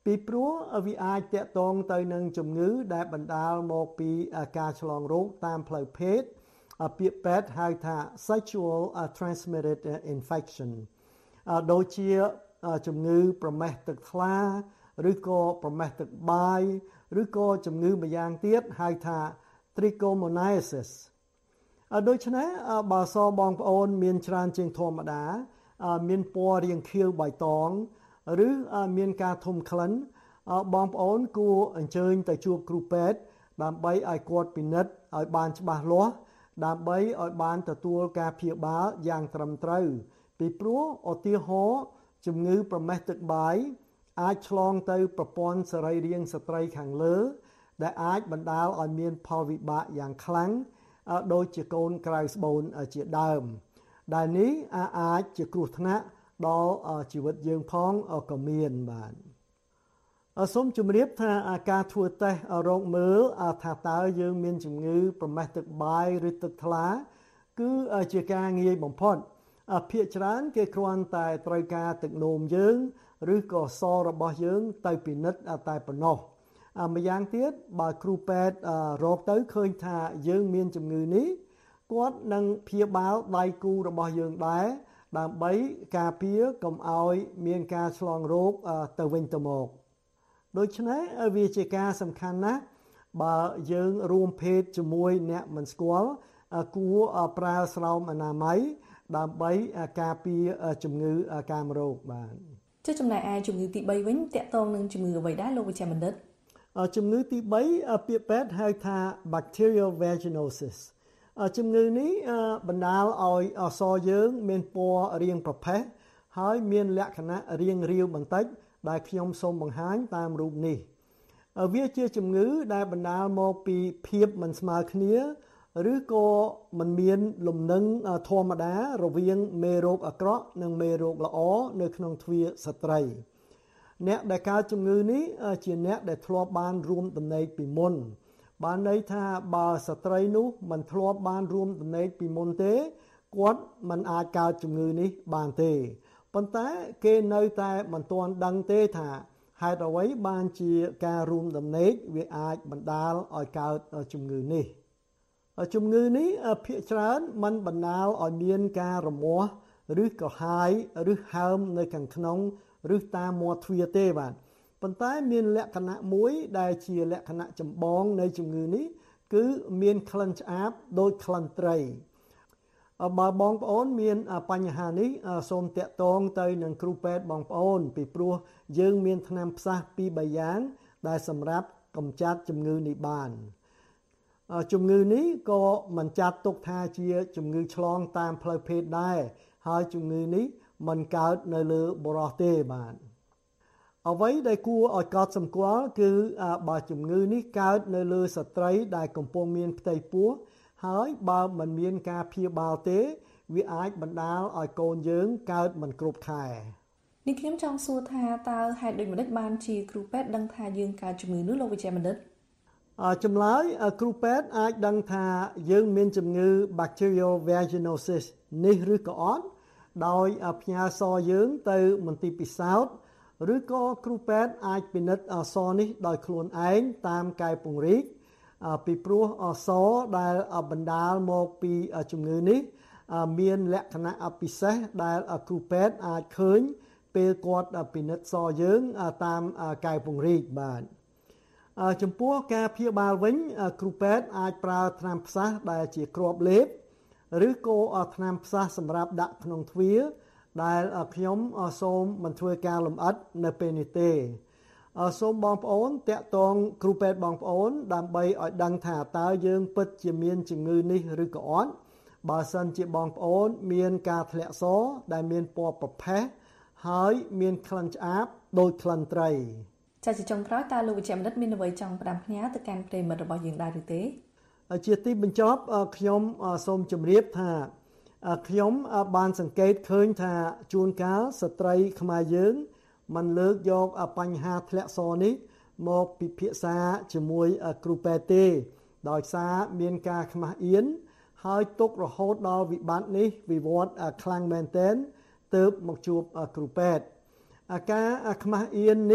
ពីព្រោះវាអាចតាក់ទងទៅនឹងជំងឺដែលបណ្ដាលមកពីការឆ្លងរោគតាមផ្លូវភេទពាក្យពេទ្យហៅថា sexual transmitted infection ដូចជាជំងឺប្រមេះទឹកថ្លាឬក៏ប្រមេះទឹកបាយឬក៏ជំងឺម្យ៉ាងទៀតហៅថា trichomoniasis ដូច្នេះបើសបងប្អូនមានច្រើនជាងធម្មតាមានពណ៌រាងខៀវបៃតងឬមានការធំក្លិនបងប្អូនគួរអញ្ជើញទៅជួបគ្រូពេទ្យដើម្បីឲ្យគាត់ពិនិត្យឲ្យបានច្បាស់លាស់ដើម្បីឲ្យបានទទួលការព្យាបាលយ៉ាងត្រឹមត្រូវពីព្រោះឧទាហរណ៍ជំងឺប្រមេះទឹកបាយអាចឆ្លងទៅប្រព័ន្ធសរីរាង្គស្ត្រីខាងលើដែលអាចបណ្ដាលឲ្យមានផលវិបាកយ៉ាងខ្លាំងដូចជាកូនក្រៅស្បូនជាដើមដែលនេះអាចជាគ្រោះថ្នាក់ដល់ជីវិតយើងផងក៏មានបាទសូមជម្រាបថាការធ្វើតេស្តរោគមើលថាតើយើងមានជំងឺប្រមេះទឹកបាយឬទឹកថ្លាគឺជាការងាយបំផុតភាគច្រើនគេគ្រាន់តែត្រូវការទឹកនោមយើងឬក៏សរបស់យើងទៅពិនិត្យតែប៉ុណ្ណោះម្យ៉ាងទៀតបើគ្រូពេទ្យរកទៅឃើញថាយើងមានជំងឺនេះគាត់នឹងព្យាបាលដៃគូរបស់យើងដែរដើម្បីការពារកុំឲ្យមានការឆ្លងរោគទៅវិញទៅមកដូច្នេះវាជាការសំខាន់ណាស់បើយើងរួមភេទជាមួយអ្នកមិនស្គាល់គួរប្រើស្រោមអនាម័យដើម្បីការពារជំងឺកាមរោគបាទចុះចំណែកឯជំងឺទី3វិញតកតងនឹងជំងឺអ្វីដែរលោកវិជ្ជបណ្ឌិតជំងឺទី3ពាក្យពេទ្យហៅថា bacterial vaginosis ជំងឺនេះបណ្ដាលឲ្យអសរយើងមានពណ៌រាងប្រផេះហើយមានលក្ខណៈរាងរាវបន្តិចដែលខ្ញុំសូមបង្ហាញតាមរូបនេះវាជាជំងឺដែលបណ្ដាលមកពីភាពមិនស្មើគ្នាឬក៏មិនមានលំនឹងធម្មតារវាងមេរោគអាក្រក់និងមេរោគល្អនៅក្នុងទ្វារស្ត្រីអ្នកដែលកើតជំងឺនេះជាអ្នកដែលធ្លាប់បានរួមដំណេកពីមុនបានន័យថាបើស្ត្រីនោះមិនធ្លាប់បានរួមដំណេកពីមុនទេគាត់មិនអាចកើតជំងឺនេះបានទេប៉ុន្តែគេនៅតែមិនទាន់ដឹងទេថាហេតុអ្វីបានជាការរួមដំណេកវាអាចបណ្ដាលឲ្យកើតជំងឺនេះជំងឺនេះភាគច្រើនមិនបណ្ដាលឲ្យមានការរមាស់ឬក្រហាយឬហើមនៅខាងក្នុងឬតាមមាត់ទ្វារទេបាទប៉ុន្តែមានលក្ខណៈមួយដែលជាលក្ខណៈចម្បងនៃជំងឺនេះគឺមានក្លិនឆ្អាបដូចក្លិនត្រីបើបងប្អូនមានបញ្ហានេះសូមតាក់ទងទៅនឹងគ្រូពេទ្យបងប្អូនពីព្រោះយើងមានថ្នាំផ្សះ2-3យ៉ាងដែលសម្រាប់កម្ចាត់ជំងឺនេះបានជំងឺនេះក៏មិនចាត់ទុកថាជាជំងឺឆ្លងតាមផ្លូវភេទដែរហើយជំងឺនេះមិនកើតនៅលើបុរសទេបាទអ្វីដែលគួរឲ្យកត់សម្គាល់គឺបើជំងឺនេះកើតនៅលើស្ត្រីដែលកំពុងមានផ្ទៃពោះហើយបើមិនមានការព្យាបាលទេវាអាចបណ្ដាលឲ្យកូនយើងកើតមិនគ្រប់ខែនេះខ្ញុំចង់សួរថាតើហេតុដូចម្តេចបានជាគ្រូពេទ្យដឹងថាយើងកើតជំងឺនោះលោកវិជ្ជបណ្ឌិតចម្លើយគ្រូពេទ្យអាចដឹងថាយើងមានជំងឺ bacterial vaginosis នេះឬក៏អត់ដោយផ្ញើសរយើងទៅមន្ទីរពិសោធន៍ឬក៏គ្រូពេទ្យអាចពិនិត្យសរនេះដោយខ្លួនឯងតាមកែវពង្រីកពីព្រោះសរដែលបណ្ដាលមកពីជំងឺនេះមានលក្ខណៈពិសេសដែលគ្រូពេទ្យអាចឃើញពេលគាត់ពិនិត្យសរយើងតាមកែវពង្រីកបាទចំពោះការព្យាបាលវិញគ្រូពេទ្យអាចប្រើថ្នាំផ្សះដែលជាគ្រាប់លេបឬក៏ថ្នាំផ្សះសម្រាប់ដាក់ក្នុងទ្វារដែលខ្ញុំសូមមិនធ្វើការលម្អិតនៅពេលនេះទេសូមបងប្អូនតាក់ទងគ្រូពេទ្យបងប្អូនដើម្បីឲ្យដឹងថាតើយើងពិតជាមានជំងឺនេះឬក៏អត់បើសិនជាបងប្អូនមានការធ្លាក់សរដែលមានពណ៌ប្រផេះហើយមានក្លិនឆ្អាបដូចក្លិនត្រីចា៎ជាចុងក្រោយតើលោកវិជ្ជបណ្ឌិតមានអ្វីចង់ផ្ដាំផ្ញើទៅកាន់ប្រិយមិត្តរបស់យើងដែរឬទេជាទីបញ្ចប់ខ្ញុំសូមជម្រាបថាខ្ញុំបានសង្កេតឃើញថាជួនកាលស្ត្រីខ្មែរយើងមិនលើកយកបញ្ហាធ្លាក់សរនេះមកពិភាក្សាជាមួយគ្រូពេទ្យទេដោយសារមានការខ្មាស់អៀនហើយទុករហូតដល់វិបត្តិនេះវិវត្តខ្លាំងមែនទែនទើបមកជួបគ្រូពេទ្យការខ្មាស់អៀននេះ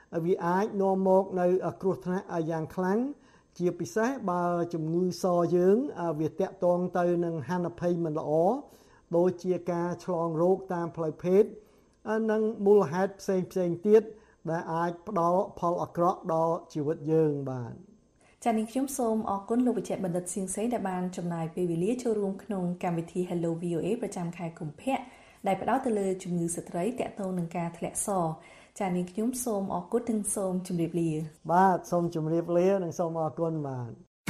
វាអាចនាំមកនៅគ្រោះថ្នាក់យ៉ាងខ្លាំងជាពិសេសបើជំងឺសយើងវាតាក់ទងទៅនឹងហានិភ័យមិនល្អដូចជាការឆ្លងរោគតាមផ្លូវភេទនិងមូលហេតុផ្សេងទៀតដែលអាចផ្ដល់ផលអាក្រក់ដល់ជីវិតយើងបាទចា៎នាងខ្ញុំសូមអរគុណលោកវិជ្ជបណ្ឌិតសៀងសេងដែលបានចំណាយពេលវេលាចូលរួមក្នុងកម្មវិធី Hello VOA ប្រចាំខែកុម្ភៈដែលផ្ដោតទៅលើជំងឺស្ត្រីតាក់ទងនឹងការធ្លាក់សចា៎នាងខ្ញុំសូមអរគុណនិងសូមជម្រាបលាបាទសូមជម្រាបលានិងសូមអរគុណបាទ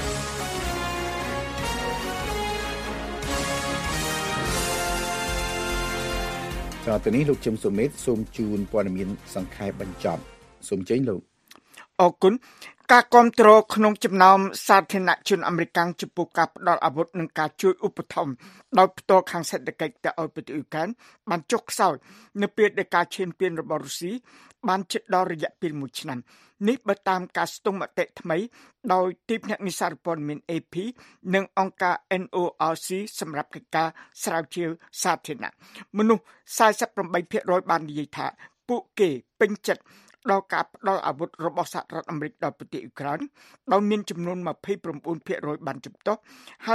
តទៅនេះលោកជឹមសុមេតសូមជូនព័ត៌មានសង្ខេបបញ្ចប់សូមចេញលោកអរគុណការគ្រប់គ្រងក្នុងចំណោមសាធារណជនអាមេរិកចំពោះការផ្ដល់អាវុធនិងការជួយឧបត្ថម្ភដោយផ្ទាល់ខាងសេដ្ឋកិច្ចទៅឲ្យប្រទេសអ៊ុយក្រែនបានចុះខ្សោយនៅពេលដែលការឈានពានរបស់រុស្ស៊ីបានជិតដល់រយៈពេល1ឆ្នាំនេះបើតាមការស្ទង់មតិថ្មីដោយទីភ្នាក់ងារសារព័ត៌មាន AP និងអង្គការ NORC សម្រាប់កិច្ចការស្រាវជ្រាវសាធារណៈមនុស្ស 48% បាននិយាយថាពួកគេពេញចិត្តដល់ការផ្ដល់អាវុធរបស់សហរដ្ឋអាមេរិកដល់ប្រទេសអ៊ុយក្រែនដោយមានចំនួន 29% បានជំទាស់ហើយ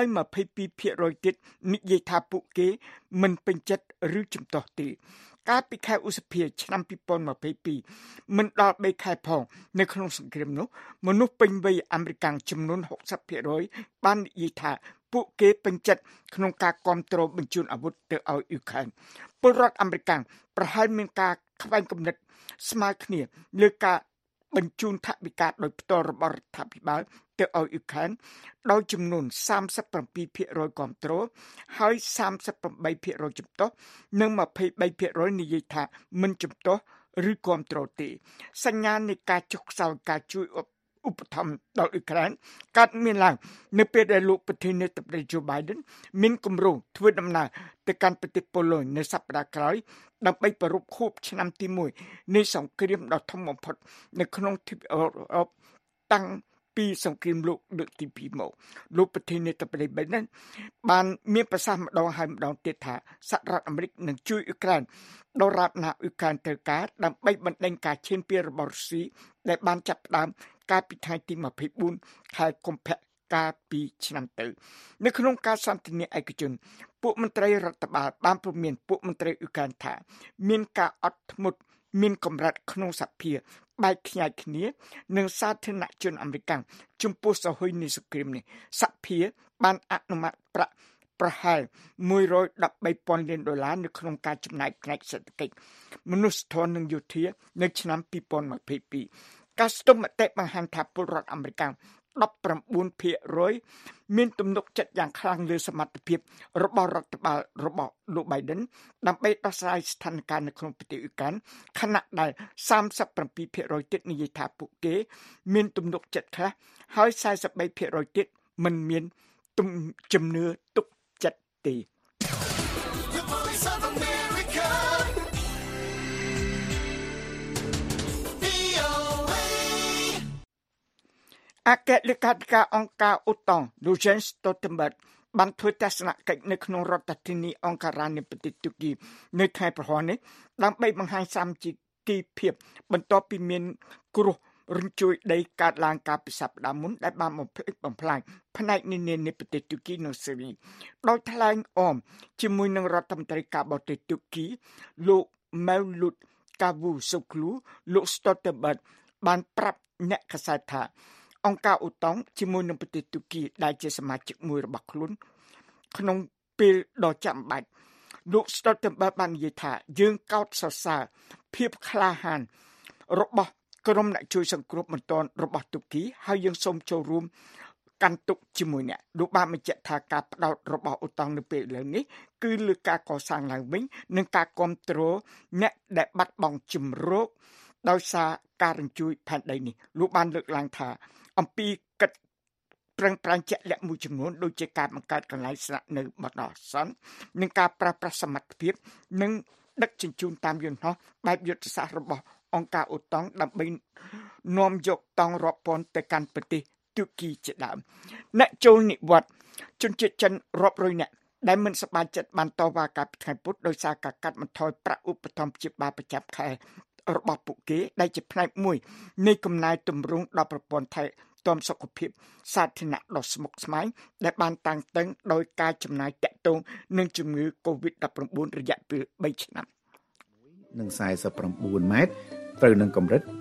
22% ទៀតនិយាយថាពួកគេមិនពេញចិត្តឬជំទាស់ទេកាលពីខែឧសភាឆ្នាំ2022មិនដល់3ខែផងនៅក្នុងសង្គ្រាមនោះមនុស្សពេញវ័យអាមេរិកចំនួន 60% បាននិយាយថាពួកគេពេញចិត្តក្នុងការគ្រប់គ្រងបញ្ជូនអាវុធទៅឲ្យអ៊ុយក្រែនពលរដ្ឋអាមេរិកប្រហែលមានការខ្វែងគំនិតស្មើគ្នាលើការបញ្ជូនថវិកាដោយផ្ទាល់របស់រដ្ឋាភិបាលទៅឲ្យអ៊ុយក្រែនដោយចំនួន 37% គ្រប់គ្រងហើយ 38% ជំទាស់និង 23% និយាយថាមិនជំទាស់ឬគ្រប់គ្រងទេសញ្ញានៃការចុះខ្សោយការជួយឧបត្ថម្ភដល់អ៊ុយក្រែនកើតមានឡើងនៅពេលដែលលោកប្រធានាធិបតី Joe Biden មានគម្រោងធ្វើដំណើរទៅកាន់ប្រទេសប៉ូឡូញនៅសប្តាហ៍ក្រោយដើម្បីប្រារព្ធខួបឆ្នាំទី1នៃសង្គ្រាមដ៏ធំបំផុតនៅក្នុងទ្វីបអឺរ៉ុបតាំងពីសង្គ្រាមលោកលើកទី2មកលោកប្រធានាធិបតី Biden បានមានប្រសាសន៍ម្ដងហើយម្ដងទៀតថាសហរដ្ឋអាមេរិកនឹងជួយអ៊ុយក្រែនដរាបណាអ៊ុយក្រែនត្រូវការដើម្បីបណ្ដេញការឈានពានរបស់រុស្ស៊ីដែលបានចាប់ផ្ដើមកាលពីថ្ងៃទី24ខែកុម្ភៈកាលពីឆ្នាំទៅនៅក្នុងការសន្ទនាឯកជនពួកមន្ត្រីរដ្ឋបាលបានព្រមានពួកមន្ត្រីអ៊ុយក្រែនថាមានការអត់ធ្មត់មានកម្រិតក្នុងសភាបែកខ្ញែកគ្នានិងសាធារណជនអាមេរិកចំពោះសហគមន៍នៃសង្គ្រាមនេះសភាបានអនុម័តប្រាក់ប្រហែល$113,000 លាននៅក្នុងការចំណាយផ្នែកសេដ្ឋកិច្ចមនុស្សធម៌និងយោធានៅឆ្នាំ2022ការស្ទង់មតិបង្ហាញថាពលរដ្ឋអាមេរិក19% មានទំនុកចិត្តយ៉ាងខ្លាំងលើសមត្ថភាពរបស់រដ្ឋបាលរបស់លោក Biden ដើម្បីដោះស្រាយស្ថានភាពនៅក្នុងប្រទេសអ៊ុយក្រែនខណៈដែល 37% ទៀតនិយាយថាពួកគេមានទំនុកចិត្តខ្លះហើយ 43% ទៀតមិនមានជំនឿទុកចិត្តទេអគ្គលេខាធិការអង្គការអូតុង Jens Stoltenberg បានធ្វើទស្សនកិច្ចនៅក្នុងរដ្ឋធានីអង្ការ៉ានៃប្រទេសទូគីនៅថ្ងៃប្រហ័សនេះដើម្បីបង្ហាញសាមគ្គីភាពបន្ទាប់ពីមានគ្រោះរញ្ជួយដីកើតឡើងកាលពីសប្តាហ៍មុនដែលបានបំផ្លាញផ្នែកនានានៃប្រទេសទូគីនិងស៊េរីដោយថ្លែងអមជាមួយនឹងរដ្ឋមន្ត្រីការបរទេសទូគីលោក Mevlut Cavusoglu លោក Stoltenberg បានប្រាប់អ្នកកាសែតថាអង្គការអូតុងជាមួយនឹងប្រទេសទូគីដែលជាសមាជិកមួយរបស់ខ្លួនក្នុងពេលដ៏ចាំបាច់លោក Stoltenberg បាននិយាយថាយើងកោតសរសើរភាពក្លាហានរបស់ក្រុមអ្នកជួយសង្គ្រោះបន្ទាន់របស់ទូគីហើយយើងសូមចូលរួមកាន់ទុកជាមួយអ្នកលោកបានបញ្ជាក់ថាការផ្ដោតរបស់អូតុងនៅពេលឥឡូវនេះគឺលើការកសាងឡើងវិញនិងការគ្រប់គ្រងអ្នកដែលបាត់បង់ជំរកដោយសារការរញ្ជួយផែនដីនេះលោកបានលើកឡើងថាអំពីកិច្ចប្រឹងប្រែងជាក់លាក់មួយចំនួនដូចជាការបង្កើតកន្លែងស្នាក់នៅបណ្ដោះអាសន្ននិងការប្រើប្រាស់សមត្ថភាពនិងដឹកជញ្ជូនតាមយន្តហោះបែបយុទ្ធសាស្ត្ររបស់អង្គការអូតុងដើម្បីនាំយកតង់រាប់ពាន់ទៅកាន់ប្រទេសទូគីជាដើមអ្នកចូលនិវត្តន៍ជនជាតិចិនរាប់រយនាក់ដែលមិនសប្បាយចិត្តបានតវ៉ាកាលពីថ្ងៃពុធដោយសារការកាត់បន្ថយប្រាក់ឧបត្ថម្ភព្យាបាលប្រចាំខែរបស់ពួកគេដែលជាផ្នែកមួយនៃកំណែទម្រង់ដល់ប្រព័ន្ធថែទាំសុខភាពសាធារណៈដ៏ស្មុគស្មាញដែលបានតាំងតឹងដោយការចំណាយតាក់ទងនឹងជំងឺ COVID-19 រយៈពេល3ឆ្នាំនិង49ម៉ែត្រត្រូវនឹងកម្រិត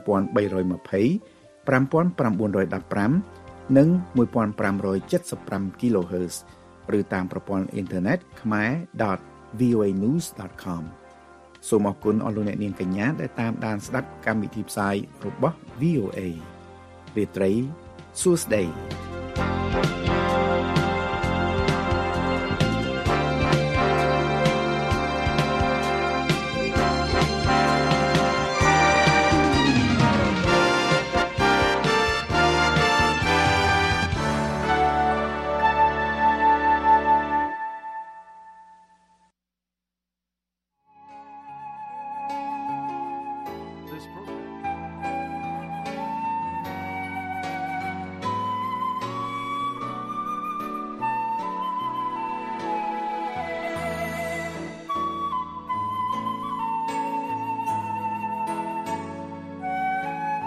9320 5915 និង 1575 kHz ឬតាមប្រព័ន្ធអ៊ីនធឺណិត khmer.voanews.com សូមអរគុណអស់លោកអ្នកនាងកញ្ញាដែលតាមដានស្ដាប់កម្មវិធីផ្សាយរបស់ VOA រាត្រីសួស្តី